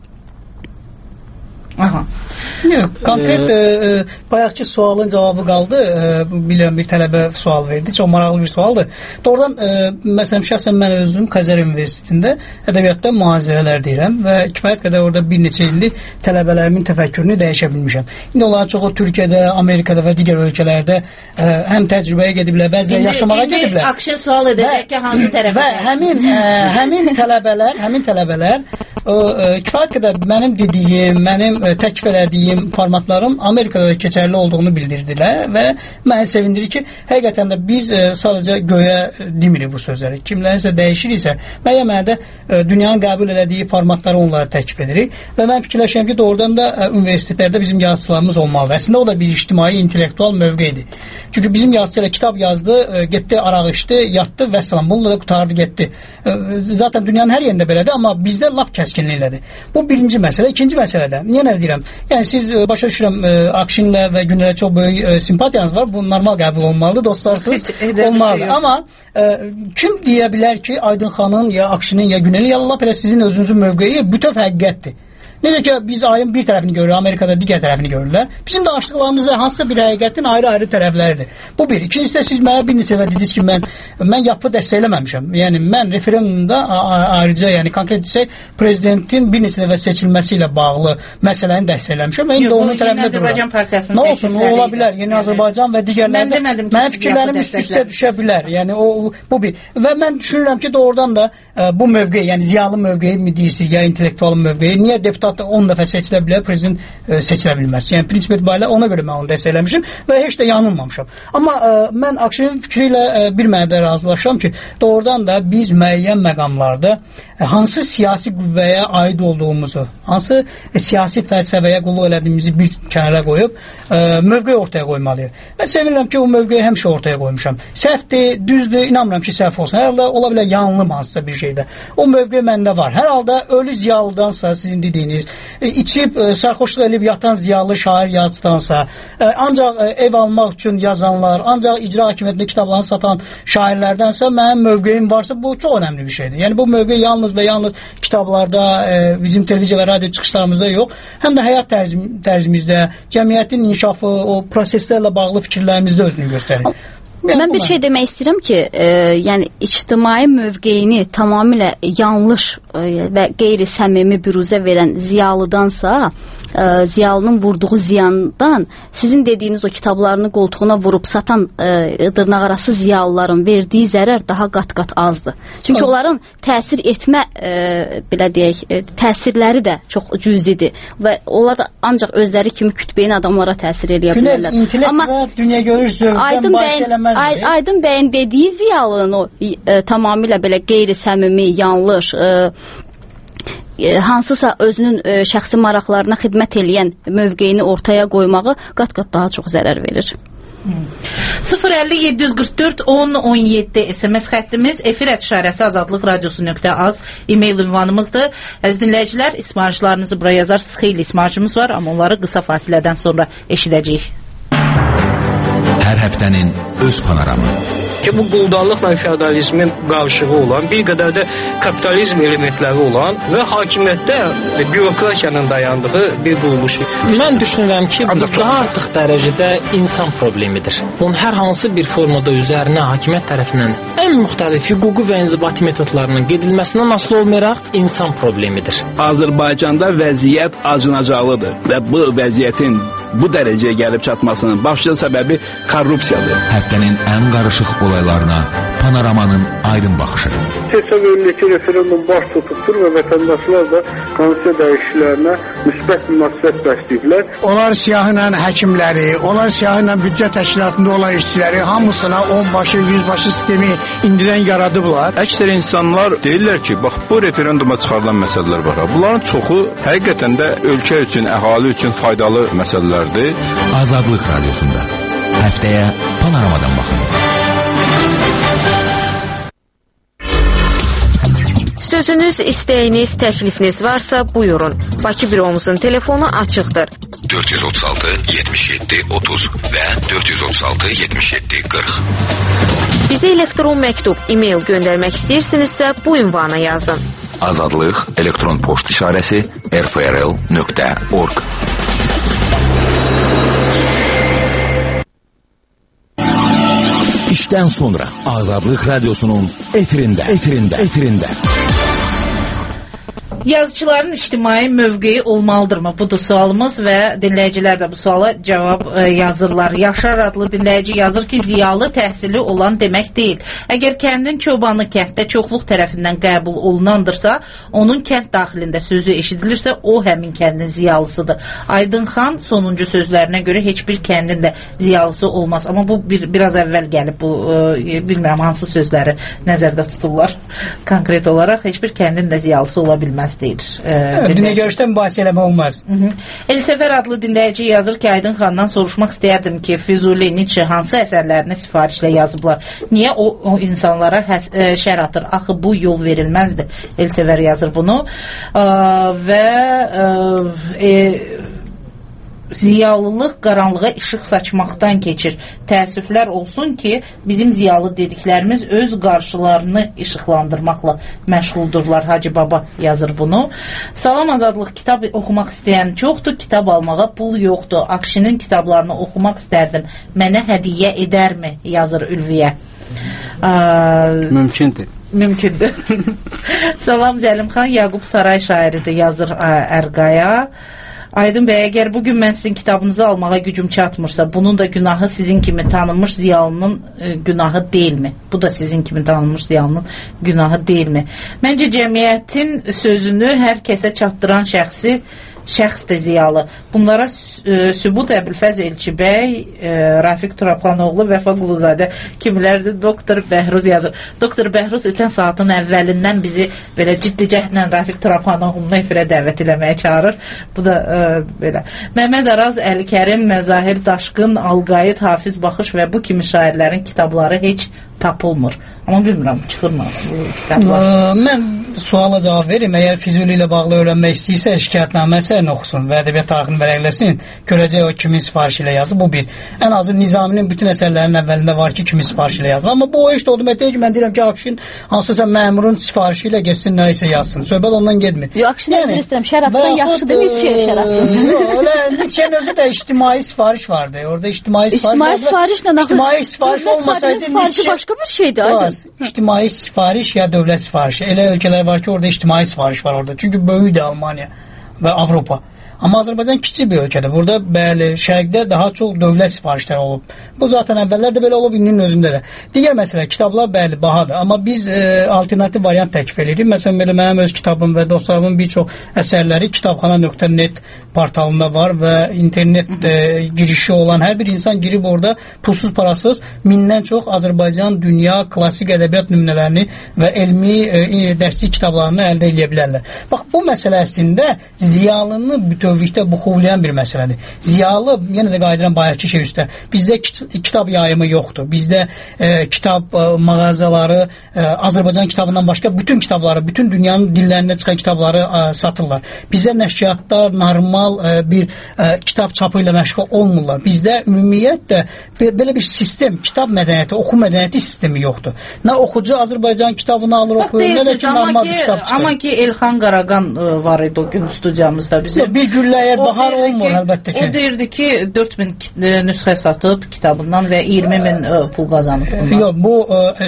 Aha. Konkret bayaqki sualın cavabı qaldı. Bilirəm, bir tələbə sual verdi. Çox maraqlı bir sualdır. Doğrudan, məsələn, şəxsən mən özüm Xəzər Universitetində ədəbiyyatda mühazirələr deyirəm və kifayət qədər orada bir neçə illik tələbələrimin təfəkkürünü dəyişə bilmişəm. İndi onların çoxu Türkiyədə, Amerikada və digər ölkələrdə həm təcrübəyə gediblər, bəziləri yaşamağa gediblər. Akşin sual edəcək ki, hansı tərəfə? Və həmin tələbələr kifayət qədər mənim dediyim, mənim təklif elədiyim formatların Amerikada keçərli olduğunu bildirdilər və məni sevindirir ki, həqiqətən də biz sadəcə göyə demirik bu sözləri. Kimlərinsə dəyişiriksə, müəyyən mənada dünyanın qəbul elədiyi formatları onlara təklif edirik və mən fikirləşirəm ki, doğrudan da universitetlərdə bizim yazıçılarımız olmalıdır. Əslində o da bir ictimai, intellektual mövqedir. Çünki bizim yazıçılar kitab yazdı, getdi, araq içdi, yatdı və salam. Bununla da qutardı, getdi. Zaten dünyanın hər yerində belədir, amma bizdə lap kəskinliklədir. Bu birinci məsələ. İkinci məsələdə, yenə deyirəm, yəni siz başa düşürəm, Akşinlə və Günələ çox böyük simpatiyanız var. Bu normal qəbul olmalıdır, dostlarsız olmalıdır. Amma kim deyə bilər ki, Aydın xanın, ya Akşinin, ya Günəlin, ya lap elə sizin özünüzün mövqeyi bütöv həqiqətdir. Necə ki, biz ayın bir tərəfini görürük, Amerikada digər tərəfini görürlər. Bizim də açdıqlarımız da hansısa bir həqiqətin ayrı-ayrı tərəfləridir. Bu bir. İkincisi də siz mənə bir neçə və dediniz ki, mən yapı dəstəkləməmişəm. Yəni, mən referendumda ayrıca, yəni konkret desək, prezidentin bir neçə dəfə seçilməsi ilə bağlı məsələni dəstəkləmişəm. Yox, o Yeni Azərbaycan Partiyasının təklifləri. Nə olsun, o ola bilər. Yeni Azərbaycan və digərlərdə mənim fikirlərim üst-üstə düşə bilər. Yəni, bu bir. Və mən düşünürəm ki, doğrudan da bu mövqeyi, yəni ziyalı mövqeyi mi deyirsiniz, ya intellektual mövqeyi, niyə deputat deputat 10 dəfə seçilə bilər, prezident seçilə bilməz. Yəni prinsip etibarilə ona görə mən onu dəstəkləmişəm və heç də yanılmamışam. Amma mən Akşenin fikri ilə bir mənada razılaşıram ki, doğrudan da biz müəyyən məqamlarda hansı siyasi qüvvəyə aid olduğumuzu, hansı siyasi fəlsəfəyə qulluq elədiyimizi bir kənara qoyub mövqe ortaya qoymalıyıq. Mən sevinirəm ki, o mövqeyi həmişə ortaya qoymuşam. Səhvdir, düzdür, inanmıram ki, səhv olsun. Hər halda ola bilər yanılım hansısa bir şeydə. O mövqe məndə var. Hər halda ölü ziyalıdansa, sizin dediyiniz, içib sarxoşluq edib yatan ziyalı şair yazıdansa, ancaq ev almaq üçün yazanlar, ancaq icra hakimiyyətində kitablarını satan şairlərdənsə mənim mövqeyim varsa, bu çox önəmli bir şeydir. Yəni bu mövqe yalnız və yalnız kitablarda, bizim televiziya və radio çıxışlarımızda yox, həm də həyat tərzimizdə, cəmiyyətin inkişafı, o proseslərlə bağlı fikirlərimizdə özünü göstərir. Mən bir şey demək istəyirəm ki, yəni ictimai mövqeyini tamamilə yanlış və qeyri-səmimi büruzə verən ziyalıdansa, ziyalının vurduğu ziyandan sizin dediyiniz o kitablarını qoltuğuna vurub satan dırnaqarası ziyalıların verdiyi zərər daha qat-qat azdır. Çünki onların təsir etmə, belə deyək, təsirləri də çox cüzidir və onlar da ancaq özləri kimi kütbeyin adamlara təsir edə bilərlər. İntellekt və dünya görüş zövqdən bahs eləməzdir. Aydın bəyin dediyi ziyalının o tamamilə belə qeyri-səmimi, yanlış, hansısa özünün şəxsi maraqlarına xidmət eləyən mövqeyini ortaya qoymağı qat-qat daha çox zərər verir. 050-744-10-17 SMS xəttimiz, efir @şarəsi azadlıq radiosu.az e-mail ünvanımızdır. Əziz dinləyicilər, ismarışlarınızı buraya yazarsınız. Xeyli ismarışımız var, amma onları qısa fasilədən sonra eşidəcəyik. Hər həftənin öz panoramı. Ki bu quldarlıqla feodalizmin qarışığı olan, bir qədər də kapitalizm elementləri olan və hakimiyyətdə bürokratiyanın dayandığı bir quruluş. Mən düşünürəm ki, bu daha artıq dərəcədə insan problemidir. Bunun hər hansı bir formada üzərinə hakimiyyət tərəfindən ən müxtəlif hüquqi və inzibati metodlarının gedilməsindən asılı olmayaraq insan problemidir. Azərbaycanda vəziyyət acınacaqlıdır və bu vəziyyətin bu dərəcəyə gəlib çatmasının başlıca səbəbi korrupsiyadır. Həftənin ən qarışıq olaylarına panoramanın aydın baxışı. Hesab edilir ki, referendum baş tutubdur və vətəndaşlar da konstitusiya dəyişikliklərinə müsbət münasibət bəsləyiblər. Onlar siyahıyla həkimləri, onlar siyahıyla büdcə təşkilatında olan işçiləri hamısına 10 başı, 100 başı sistemi indidən yaradıblar. Əksər insanlar deyirlər ki, bax bu referenduma çıxarılan məsələlər var. Bunların çoxu həqiqətən də ölkə üçün, əhali üçün faydalı məsələlərdir. Azadlıq Radiosunda həftəyə panoramadan baxın. Sözünüz, istəyiniz, təklifiniz varsa buyurun. Bakı büromuzun telefonu açıqdır. 436 77 30 və 436 77 40. Bizə elektron məktub, e-mail göndərmək istəyirsinizsə bu ünvana yazın. Azadlıq elektron poçt işarəsi rfrl.org. İşdən sonra Azadlıq Radiosunun efirində. Yazıçıların ictimai mövqeyi olmalıdırmı? Budur sualımız və dinləyicilər də bu suala cavab yazırlar. Yaşar adlı dinləyici yazır ki, ziyalı təhsili olan demək deyil. Əgər kəndin çobanı kənddə çoxluq tərəfindən qəbul olunandırsa, onun kənd daxilində sözü eşidilirsə, o həmin kəndin ziyalısıdır. Aydın xan sonuncu sözlərinə görə heç bir kəndin də ziyalısı olmaz. Amma bu biraz əvvəl gəlib, bu bilmirəm hansı sözləri nəzərdə tuturlar. Konkret olaraq heç bir kəndin də ziyalısı ola bilməz deyir. Dünya görüşdə mübahisə eləmə olmaz. Elsəfər adlı dinləyici yazır ki, Aydın xandan soruşmaq istəyərdim ki, Füzuli, Nietzsche hansı əsərlərini sifarişlə yazıblar? Niyə o insanlara şər atır? Axı bu yol verilməzdir. Elsəfər yazır bunu. Və ziyalılıq qaranlığa işıq saçmaqdan keçir. Təəssüflər olsun ki, bizim ziyalı dediklərimiz öz qarşılarını işıqlandırmaqla məşğuldurlar. Hacı Baba yazır bunu. Salam Azadlıq, kitab oxumaq istəyən çoxdur, kitab almağa pul yoxdur. Akşinin kitablarını oxumaq istərdim. Mənə hədiyyə edərmi? Yazır Ülviyə. Mümkündür. Salam Zəlimxan, Yaqub Saray şairidir, yazır Ərqaya. Aydın bəy, əgər bugün mən sizin kitabınızı almağa gücüm çatmırsa, bunun da günahı sizin kimi tanınmış ziyalının günahı deyilmi? Bu da sizin kimi tanınmış ziyalının günahı deyilmi? Məncə cəmiyyətin sözünü hər kəsə çatdıran şəxs də ziyalı. Bunlara sübut Əbülfəz Elçibəy, Rafiq Turapxanoğlu, Vəfa Quluzadə kimilərdir, Doktor Bəhruz yazır. Doktor Bəhruz ötən saatın əvvəlindən bizi belə ciddi cəhdlə Rafiq Turapxanoğlu'nu efirə dəvət eləməyə çağırır. Bu da belə. Məhməd Araz, Əli Kərim, Məzahir Daşqın, Alqayıt, Hafiz Baxış və bu kimi şairlərin kitabları heç tapılmır. Amma bilmirəm, çıxırmı bu kitablar? Mən suala cavab verim. Əgər Füzuli ilə bağlı öyrənmək istəyirsə, şikayətnamə əsərini oxusun və ədəbiyyat tarixini vərəqləsin. Görəcək o kimin sifarişi ilə yazıb. Bu bir. Ən azı Nizaminin bütün əsərlərinin əvvəlində var ki, kimin sifarişi ilə yazılır. Amma bu o işte o demək deyil ki, mən deyirəm ki, Akşin hansısa məmurun sifarişi ilə geçsin, nə isə yazsın. Söhbət ondan getmir. Yox, Akşinə üzr istəyirəm. Şərafdan yaxşıdır, Nietzsche şərafdan. Öyle Nietzsche'nin özü də ictimai sifariş vardı. Orada ictimai sifariş olmasaydı Nietzsche başqa bir şeydir. İctimai sifariş ya dövlət sifarişi. Elə ölkələr var ki, orada ictimai sifariş var orada. Çünki böyükdür Almaniya və Avropa. Amma Azərbaycan kiçik bir ölkədir. Burada bəli, şərqdə daha çox dövlət sifarişləri olub. Bu zaten əvvəllər də belə olub, indinin özündə də. Digər məsələ, kitablar bəli, bahadır. Amma biz alternativ variant təklif edirik. Məsələn, belə mənim öz kitabım və dostlarımın bir çox əsərləri kitabxana.net portalında var və internet girişi olan hər bir insan girib orada pulsuz, parasız mindən çox Azərbaycan, dünya, klassik ədəbiyyat nümunələrini və elmi dərslik kitablarını əldə edə bilərlər. Bax, bu məsələ əslində ziyalını bütövlükdə buxovlayan bir məsələdir. Ziyalı, yenə də qayıdıran bayaqki şey üstə, bizdə kitab yayımı yoxdur. Bizdə kitab mağazaları Azərbaycan kitabından başqa bütün kitabları, bütün dünyanın dillərində çıxan kitabları satırlar. Bizdə nəşriyyatlar normal bir kitab çapı ilə məşğul olmurlar. Bizdə ümumiyyətlə belə bir sistem, kitab mədəniyyəti, oxu mədəniyyəti sistemi yoxdur. Nə oxucu Azərbaycan kitabını alır oxuyur, nə də ki normal bir kitab çıxır. Amma ki Elxan Qaraqan var idi o gün studiyamızda bizim. Bir gülləyə bahar olmur əlbəttə ki. O deyirdi ki 4000 nüsxə satıb kitabından və 20.000 pul qazanıb. Yox, bu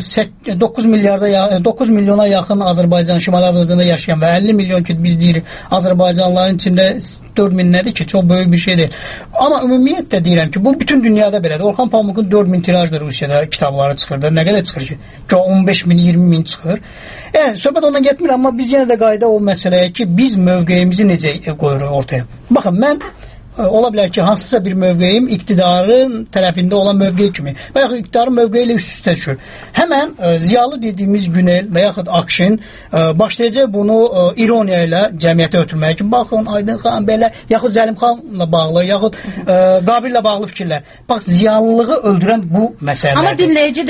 9 milyona yaxın Azərbaycan, Şimali Azərbaycanda yaşayan və 50 milyon ki biz deyirik Azərbaycanlıların içində 4000 nədir ki, çox böyük bir şeydir. Amma ümumiyyətlə deyirəm ki, bu bütün dünyada belədir. Orxan Pamukun 4000 tirajlı Rusiyada kitabları çıxırdı. Nə qədər çıxır ki? 15.000, 20.000 çıxır. Yəni, söhbət ondan getmir, amma biz yenə də qayda o məsələyə ki, biz mövqeyimizi necə qoyuruq ortaya. Baxın, mən ola bilər ki, hansısa bir mövqeyim iktidarın tərəfində olan mövqey kimi və yaxud iktidarın mövqeyi ilə üst-üstə düşür. Həmən ziyalı dediyimiz Günel və yaxud Akşin başlayacaq bunu ironiya ilə cəmiyyətə ötürməyə ki, baxın, Aydın xan belə, yaxud Zəlim xanla bağlı, yaxud Qabillə bağlı fikirlər. Bax, ziyalılığı öldürən bu məsələdir. Amma dinləyici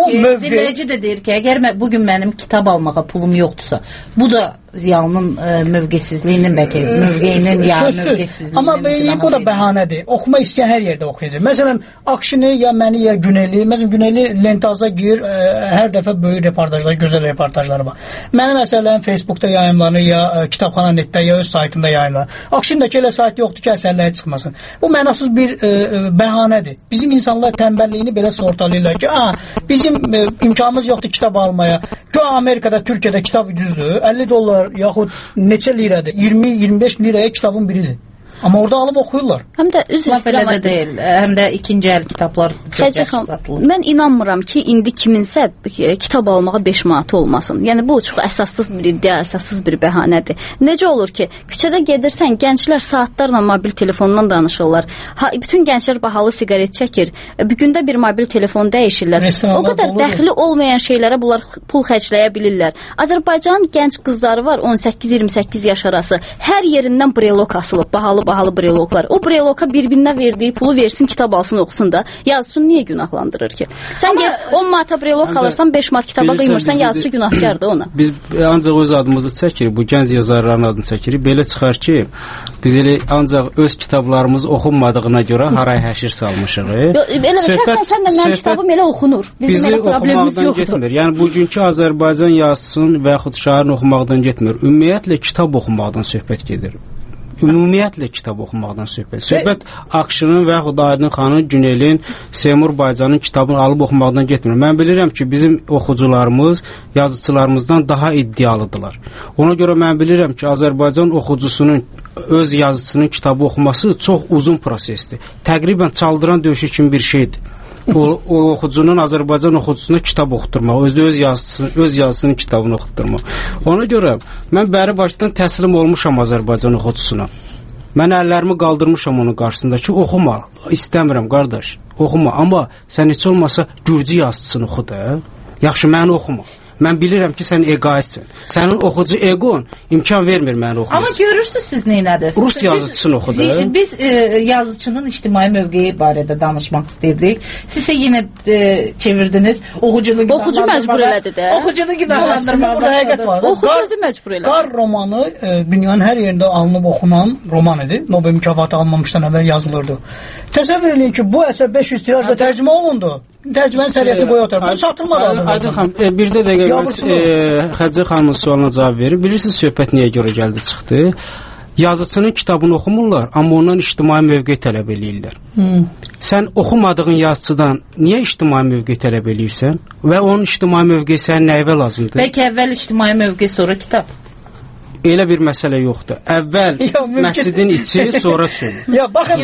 də deyir ki, əgər bugün mənim kitab almağa pulum yoxdursa, bu da ziyalının mövqesizliyinin bəlkə, mövqeyinin ya mövqesizliyinin. Amma bu da bəhanədir. Oxuma istəyən hər yerdə oxuyacaq. Məsələn, Akşini ya məni ya Güneli, məsələn Güneli Lentaza gir, hər dəfə böyük reportajlar, gözəl reportajları var. Mənim əsərlərim Facebookda yayımlanır ya kitabxana.netdə ya öz saytımda yayımlanır. Akşindəki elə sayt yoxdur ki, əsərləri çıxmasın. Bu mənasız bir bəhanədir. Bizim insanlar tənbəlliyini belə sortalayırlar ki, bizim imkanımız yoxdur kitab almaya. Amerikada, Türkiyədə kitab ucuzdur. $50 yaxud neçə liradır? 20-25 liraya kitabın biridir. Amma orada alıb oxuyurlar. Həm də üzr istəyirəm deyil. Həm də ikinci əl kitablar satılır. Mən inanmıram ki, indi kiminsə kitab almağa 5 manatı olmasın. Yəni bu çox əsassız bir iddia, əsassız bir bəhanədir. Necə olur ki, küçədə gedirsən, gənclər saatlarla mobil telefondan danışırlar. Bütün gənclər bahalı siqaret çəkir. Bir gündə bir mobil telefon dəyişirlər. O qədər dəxli olmayan şeylərə bunlar pul xərcləyə bilirlər. Azərbaycanın gənc qızları var, 18-28 yaş arası. Hər yerindən brelok asılıb, bahalı breloklar. O breloka bir-birinə verdiyi pulu versin, kitab alsın, oxusun da. Yazıcını niyə günahlandırır ki? Sən 10 manata brelok alırsan, 5 manat kitaba qıymırsan, yazıcı günahkardır ona. Biz ancaq öz adımızı çəkirik, bu gənc yazarların adını çəkirik. Belə çıxar ki, biz elə ancaq öz kitablarımız oxunmadığına görə haray həşir salmışıq. Elə şəxsən sən də mənim kitabım elə oxunur. Bizim elə problemimiz yoxdur. Yəni, bugünkü Azərbaycan yazısın və yaxud şairin oxumaqdan getmir. Ümumiyyətlə, kitab oxumaqdan söhbət gedir. ümumiyyətlə kitab oxumaqdan söhbət. Söhbət Akşinin və yaxud Aydın xanın, Günelin, Seymur Baycanın kitabını alıb oxumaqdan getmir. Mən bilirəm ki, bizim oxucularımız yazıçılarımızdan daha iddialıdırlar. Ona görə mən bilirəm ki, Azərbaycan oxucusunun öz yazıçının kitabı oxuması çox uzun prosesdir. Təqribən çaldıran döyüşü kimi bir şeydir. O oxucunun Azərbaycan oxucusuna kitab oxuturmaq, öz yazısının kitabını oxuturmaq. Ona görə mən bəri başdan təslim olmuşam Azərbaycan oxucusuna. Mən əllərimi qaldırmışam onun qarşısında ki, oxuma, istəmirəm qardaş, oxuma, amma sən heç olmasa gürcü yazısını oxu da. Yaxşı, məni oxuma. Mən bilirəm ki, sən egoistsən. Sənin oxucu egon imkan vermir məni oxumasın. Amma görürsünüz siz neynədəsiniz? Rus yazıcısını oxudu. Biz yazıcının ictimai mövqeyi barədə danışmaq istəyirdik. Siz isə yenə çevirdiniz. Oxucunu məcbur elədi də. Oxucunu günahlandırmağa başladınız. Oxucu məcbur elədi. Qar romanı dünyanın hər yerində alınıb oxunan roman idi. Nobel mükafatı almamışdan əvvəl yazılırdı. Təsəvvür edin ki, bu əsər 500 tirajla tərcümə olundu. Tərcümənin səviyyəsi qoya oturur. Bu satılmadı Azərbaycan. Bircə dəqiqə Xədicə xanımın sualına cavab verir. Bilirsiniz söhbət niyə görə gəldi çıxdı? Yazıçının kitabını oxumurlar, amma ondan ictimai mövqe tələb eləyirlər. Sən oxumadığın yazıçıdan niyə ictimai mövqe tələb eləyirsən? Və onun ictimai mövqeyi sənin nəyivə lazımdır? Bəlkə əvvəl ictimai mövqe, sonra kitab. Elə bir məsələ yoxdur. Əvvəl məscidin içi, sonra çöl. Ya baxın,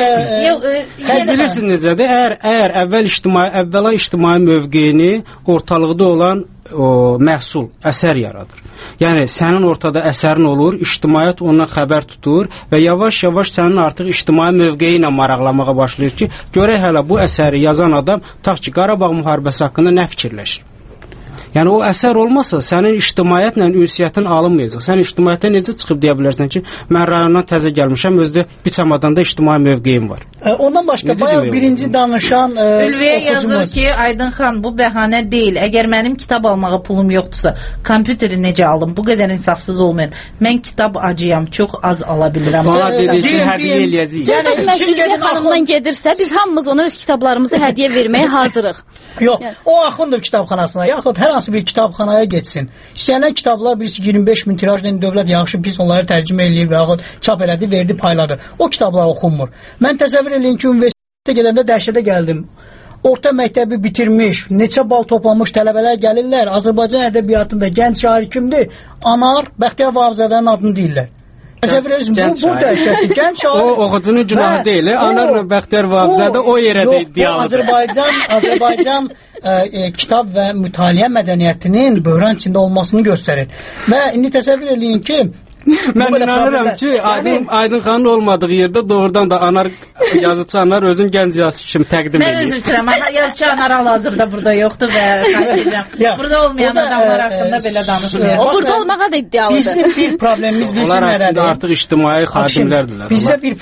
siz bilirsiniz necədir? Əgər əvvəla ictimai mövqeyini ortalıqda olan məhsul, əsər yaradır. Yəni sənin ortada əsərin olur, ictimaiyyət ondan xəbər tutur və yavaş-yavaş sənin artıq ictimai mövqeyi ilə maraqlamağa başlayır ki, görək hələ bu əsəri yazan adam tutaq ki, Qarabağ müharibəsi haqqında nə fikirləşir? Yəni o əsər olmasa sənin ictimaiyyətlə ünsiyyətin alınmayacaq. Sən ictimaiyyətə necə çıxıb deyə bilərsən ki, mən rayondan təzə gəlmişəm, özdə bir çamadanda ictimai mövqeyim var. Ondan başqa bayaq birinci danışan Ülviyə yazır ki, Aydın xan, bu bəhanə deyil. Əgər mənim kitab almağa pulum yoxdursa, kompüteri necə alım? Bu qədər insafsız olmayın. Mən kitab acıyam, çox az ala bilirəm. Ona dedik ki, hədiyyə eləyəcəyik. Söhbət Ülviyə xanımdan gedirsə, biz hamımız ona öz kitablarımızı hədiyyə verməyə hazırıq. Yox, o Axundov kitabxanasına, yaxud hər hansı bir kitabxanaya getsin. İstəyənlər kitablar birisi 25 min tirajla dövlət yaxşı pis onları tərcümə eləyib və yaxud çap elədi, verdi, payladı. O kitablar oxunmur. Mən təsəvvür edin ki, universitetə gələndə dəhşətə gəldim. Orta məktəbi bitirmiş, neçə bal toplamış tələbələr gəlirlər. Azərbaycan ədəbiyyatında gənc şair kimdir? Anar Bəxtiyar Vahabzadənin adını deyirlər. Təsəvvür edirsiniz, bu dəhşətdir. Gənc şair. O oxucunun günahı deyil. Anar Bəxtiyar Vahabzadə o yerə də iddialıdır. Azərbaycan kitab və mütaliə mədəniyyətinin böhran içində olmasını göstərir. Və indi təsəvvür edin ki, mən inanıram ki, Aydın xanın olmadığı yerdə doğrudan da yazıcı Anar özün gənc yazıcı kimi təqdim edir. Mən üzr istəyirəm, yazıcı Anar hal-hazırda burada yoxdur və xatirəcəm. Burada olmayan adamlar haqqında belə danışmayaq. O burada olmağa da iddialıdır. Bizim bir problemimiz onlar əslində artıq ictimai xadimlərdirlər. Bizdə bir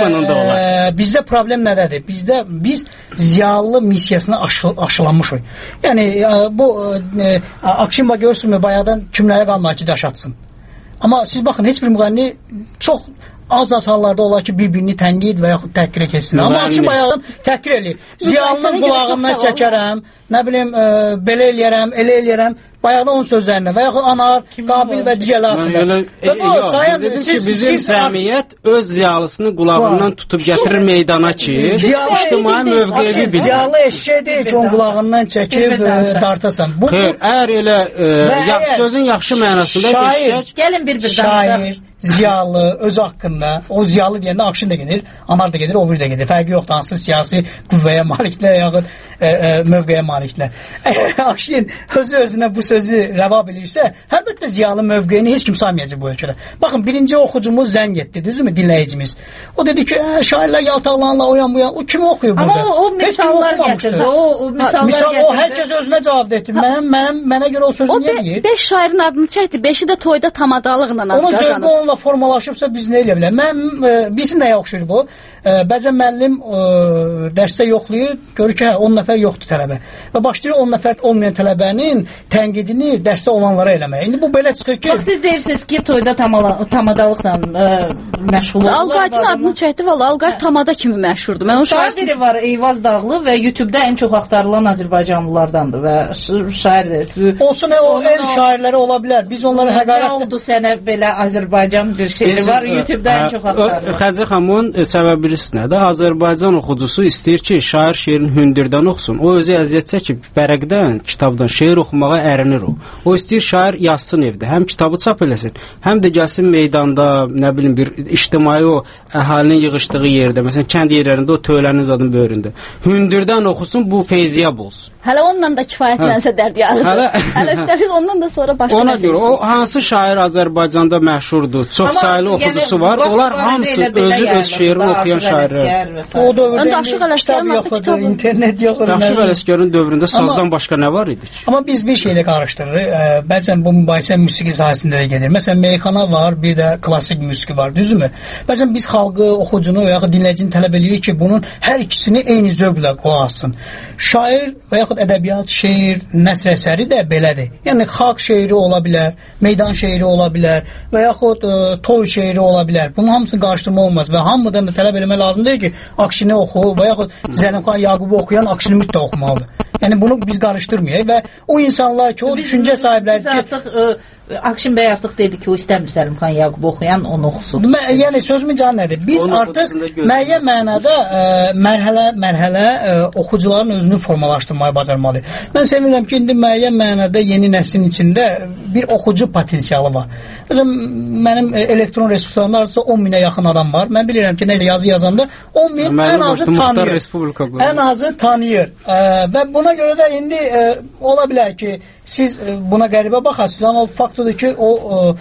bizdə problem nədədir? Biz ziyalı missiyasını aşılamışıq. Yəni bu Akşinba görürsünüzmü, bayaqdan kimlərə qalmadı ki, daş atsın. Amma siz baxın, heç bir müğənni çox az hallarda olar ki, bir-birini tənqid və yaxud təhqir etsin. Amma Akşin bayaqdan təhqir eləyir. Ziyalının qulağından çəkərəm, nə bilim, belə eləyərəm, elə eləyərəm. Bayaqda onun sözlərində və yaxud Anar, Qabil və digərlər haqqında. Bizim cəmiyyət öz ziyalısını qulağından tutub gətirir meydana ki, ictimai mövqeyi bilir. Ziyalı eşşək deyil ki, onun qulağından çəkib dartasan. Əgər elə sözün yaxşı mənasında eşşək, gəlin bir-bir danışaq. Ziyalı, öz haqqında, o ziyalı deyəndə Akşin də gedir, Anar da gedir, o bir də gedir. Fərqi yoxdur, hansı siyasi qüvvəyə maliklər, yaxud mövqeyə maliklər. Əgər Akşin özü-özünə bu sözü rəva bilirsə, əlbəttə ziyalı mövqeyini heç kim saymayacaq bu ölkədə. Baxın, birinci oxucumuz zəng etdi, düzdürmü, dinləyicimiz. O dedi ki, şairlər yaltaqlarla oyan bu yan, o kimi oxuyur burada? Amma o misallar gətirdi, o misallar gətirdi. O hər kəs özünə cavab etdi. Mənə görə o sözü niyə deyir? 5 şairin adını çəkdi, 5-i də toyda tamadalıqla adı qazanır. Onunla formalaşıbsa biz nə elə bilərik? Bizim nəyə oxşayır bu? Bəzən müəllim dərsdə yoxlayır, görür ki, 10 nəfər nəfər yoxdur tələbə. Və başlayır 10 nəfər olmayan tələbənin tənqidini dərsdə olanlara eləmək. İndi bu belə çıxır ki... Bax, siz deyirsiniz ki, toyda tamadalıqla məşğul olurlar. Alqaydın adını çəkdi, valla Alqayd tamada kimi məşhurdur. Mən Daha biri var, Eyvaz Dağlı və YouTube-da ən çox axtarılan Azərbaycanlılardandır və şairdir. Olsun, o el şairləri ola bilər. Biz onları həqarət... Nə oldu sənə belə Azərbaycan bir şeiri var, YouTube-da ən çox axtarılan. Xədicə xanımın səbəbi bilirsiz nədir? Azərbaycan oxucusu istəyir ki, şair şeirini hündürdən oxusun. O özü əziyyət çəkib vərəqdən, kitabdan şeir oxumağa ərinir o. O istəyir şair yazsın evdə. Həm kitabı çap eləsin, həm də gəlsin meydanda, nə bilim, bir ictimai o əhalinin yığışdığı yerdə, məsələn, kənd yerlərində o töylənin zadın böyründə. Hündürdən oxusun, bu feyziyab olsun. Hələ onunla da kifayətlənsə dərd yarıdır. Hələ üstəlik ondan da sonra başqa ona görə o hansı şair Azərbaycanda məşhurdur, çox saylı oxucusu var. Onlar hamısı özü öz şeirini oxuyan şairlər. O dövrdə kitab yoxdur, internet yoxdur. Daşıq Ələsgərin dövründə sazdan başqa nə var idi? Amma biz bir şeylə qarışdırırıq. Bəzən bu mübahisə musiqi sahəsində də gedir. Məsələn, meyxana var, bir də klassik musiqi var, düzdürmü? Bəzən biz xalqı, oxucunu və yaxud dinləyicini tələb edirik ki, bunun hər ikisini eyni zövqlə qulaq assın. Şair və yaxud ədəbiyyat, şeir, nəsr əsəri də belədir. Yəni xalq şeiri ola bilər, meydan şeiri ola bilər və yaxud toy şeiri ola bilər. Bunun hamısını qarışdırma olmaz və hamıdan da tələb eləmək lazım deyil ki, Akşini oxu və yaxud Zəlimxan Yaqubu oxuyan Akşini mütləq oxumalıdır. Yəni bunu biz qarışdırmayaq və o insanlar ki, o düşüncə sahibləri ki, artıq Akşin bəy artıq dedi ki, o istəmir Zəlimxan Yaqubu oxuyan, onu oxusun. Yəni sözümün canı nədir? Biz artıq müəyyən mənada mərhələ oxucuların özünü formalaşdırmaya bacarmalıyıq. Mən sevinirəm ki, indi müəyyən mənada yeni nəslin içində bir oxucu potensialı var. Məsələn, mənim elektron resurslarımda artıq 10 minə yaxın adam var. Mən bilirəm ki, necə yazı yazanda 10 min ən azı tanıyır. Ən azı tanıyır. Və buna görə də indi ola bilər ki, siz buna qəribə baxasınız, amma faktordur ki, o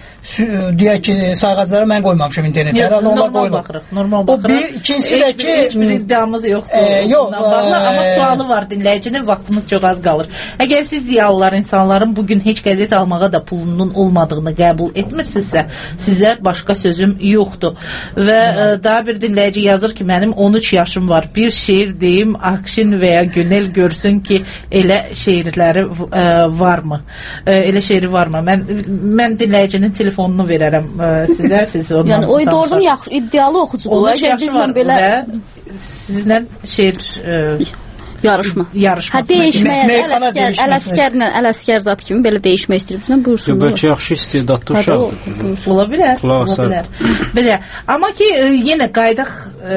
deyək ki, sayğaclara mən qoymamışım internetə. Normal baxırıq. O bir, ikincisi də ki... Heç bir iddiamız yoxdur. Amma sualı var dinləyicinin, vaxtımız çox az qalır. Əgər siz ziyalılar, insanların bugün heç qəzet almağa da pulunun olmadığını qəbul etmirsinizsə, sizə başqa sözüm yoxdur. Və daha bir dinləyici yazır ki, mənim 13 yaşım var. Bir şeir deyim, Akşin və ya Günel görsün ki, elə şeirləri varmı? Elə şeiri varmı? Mən dinləyicinin telefonunu verərəm sizə, siz ondan yəni, o doğrudan iddialı oxucudur. 13 yaşı var belə... və sizlə şeir... Yarışma. Hə, dəyişməyə, Ələskər zat kimi belə dəyişmək istəyirsən, buyursun. Bəlkə yaxşı istedadlı uşaq. Ola bilər. Belə. Amma ki, yenə qaydaq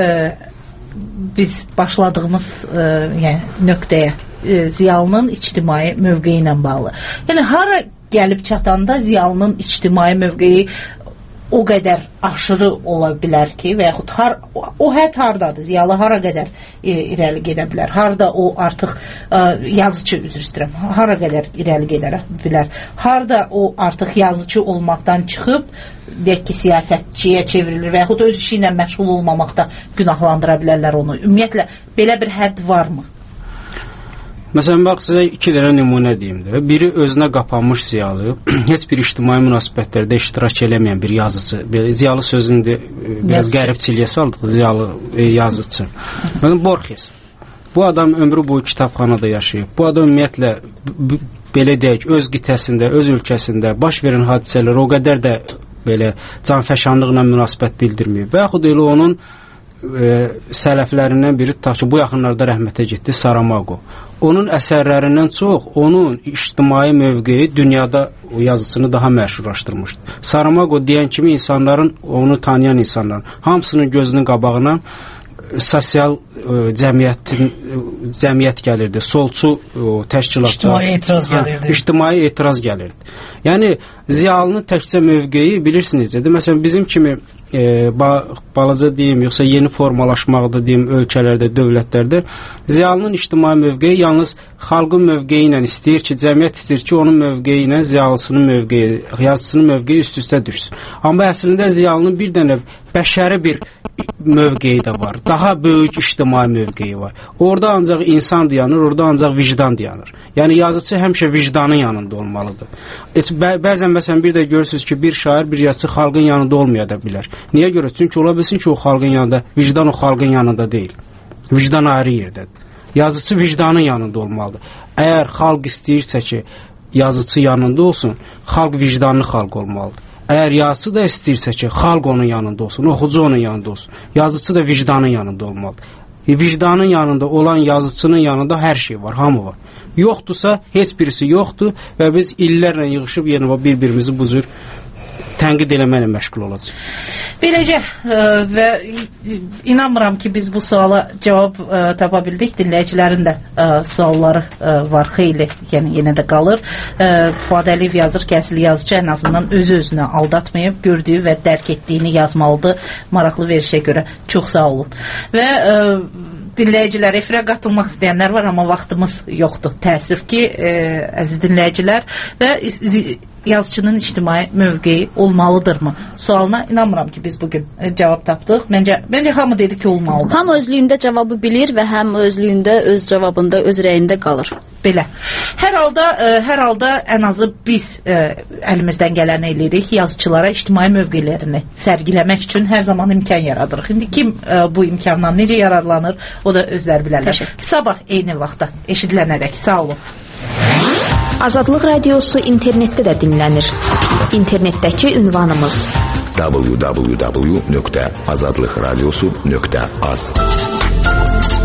biz başladığımız nöqtəyə, ziyalının ictimai mövqeyi ilə bağlı. Yəni, hara gəlib çatanda ziyalının ictimai mövqeyi o qədər aşırı ola bilər ki, və yaxud o hədd hardadır, ziyalı hara qədər irəli gedə bilər, harda o artıq yazıcı, üzr istəyirəm, hara qədər irəli gedə bilər, harda o artıq yazıcı olmaqdan çıxıb, deyək ki, siyasətçiyə çevrilir və yaxud öz işi ilə məşğul olmamaqda günahlandıra bilərlər onu. Ümumiyyətlə, belə bir hədd varmı? Məsələn, bax, sizə 2 dənə nümunə deyim də. Biri özünə qapanmış ziyalı, heç bir ictimai münasibətlərdə iştirak eləməyən bir yazıcı. Ziyalı sözünü biraz qəribçiliyə saldıq, ziyalı yazıcı. Məsələn, Borges. Bu adam ömrü boyu kitabxanada yaşayıb. Bu adam ümumiyyətlə, belə deyək, öz qitəsində, öz ölkəsində baş verən hadisələr o qədər də belə canfəşanlıqla münasibət bildirməyib. Və yaxud elə onun sələflərindən biri, tutaq ki, bu yaxınlarda rəhmətə getdi, Saramago. Onun əsərlərindən çox, onun ictimai mövqeyi dünyada o yazısını daha məşhurlaşdırmışdı. Saramago deyən kimi insanların, onu tanıyan insanların hamısının gözünün qabağına sosial cəmiyyət gəlirdi, solçu təşkilatlar, ictimai etiraz gəlirdi. Yəni, ziyalının təkcə mövqeyi bilirsiniz, məsələn, bizim kimi balaca deyim, yoxsa yeni formalaşmaqda deyim, ölkələrdə, dövlətlərdə ziyalının ictimai mövqeyi yalnız xalqın mövqeyi ilə istəyir ki, cəmiyyət istəyir ki, onun mövqeyi ilə ziyalısının mövqeyi, yazısının mövqeyi üst-üstə düşsün. Amma əslində ziyalının bir dənə bəşəri bir mövqeyi də var. Daha böyük ictimai mövqeyi var. Orada ancaq insan dayanır, orada ancaq vicdan dayanır. Yəni yazıcı həmişə vicdanın yanında olmalıdır. Bəzən məsələn bir də görürsünüz ki, bir şair, bir yazıcı xalqın yanında olmaya da bilər. Niyə görə? Çünki ola bilsin ki, o xalqın yanında, vicdan o xalqın yanında deyil. Vicdan ayrı yerdədir. Yazıçı vicdanın yanında olmalıdır. Əgər xalq istəyirsə ki, yazıçı yanında olsun, xalq vicdanlı xalq olmalıdır. Əgər yazıçı da istəyirsə ki, xalq onun yanında olsun, oxucu onun yanında olsun, yazıçı da vicdanın yanında olmalıdır. Vicdanın yanında olan yazıçının yanında hər şey var, hamı var. Yoxdursa, heç birisi yoxdur və biz illərlə yığışıb yenə bir-birimizi bu cür tənqid eləməklə məşğul olacaq. Beləcə və inanmıram ki, biz bu suala cavab tapa bildik. Dinləyicilərin də sualları var xeyli, yəni yenə də qalır. Fuad Əliyev yazır ki, əsl yazıcı ən azından öz-özünü aldatmayıb, gördüyü və dərk etdiyini yazmalıdır. Maraqlı verişə görə çox sağ olun. Və dinləyicilər, efirə qatılmaq istəyənlər var, amma vaxtımız yoxdur. Təəssüf ki, əziz dinləyicilər, və yazıçının ictimai mövqeyi olmalıdırmı? Sualına inanmıram ki, biz bugün cavab tapdıq. Məncə hamı dedi ki, olmalıdır. Hamı özlüyündə cavabı bilir və həm özlüyündə, öz cavabında, öz rəyində qalır. Belə. Hər halda ən azı biz əlimizdən gələni eləyirik. Yazıçılara ictimai mövqelərini sərgiləmək üçün hər zaman imkan yaradırıq. İndi kim bu imkandan necə yararlanır, o da özləri bilərlər. Sabah eyni vaxtda eşidilənədək. Sağ olun. Azadlıq Radiosu internetdə də dinlənir. İnternetdəki ünvanımız www.azadlıqradiosu.az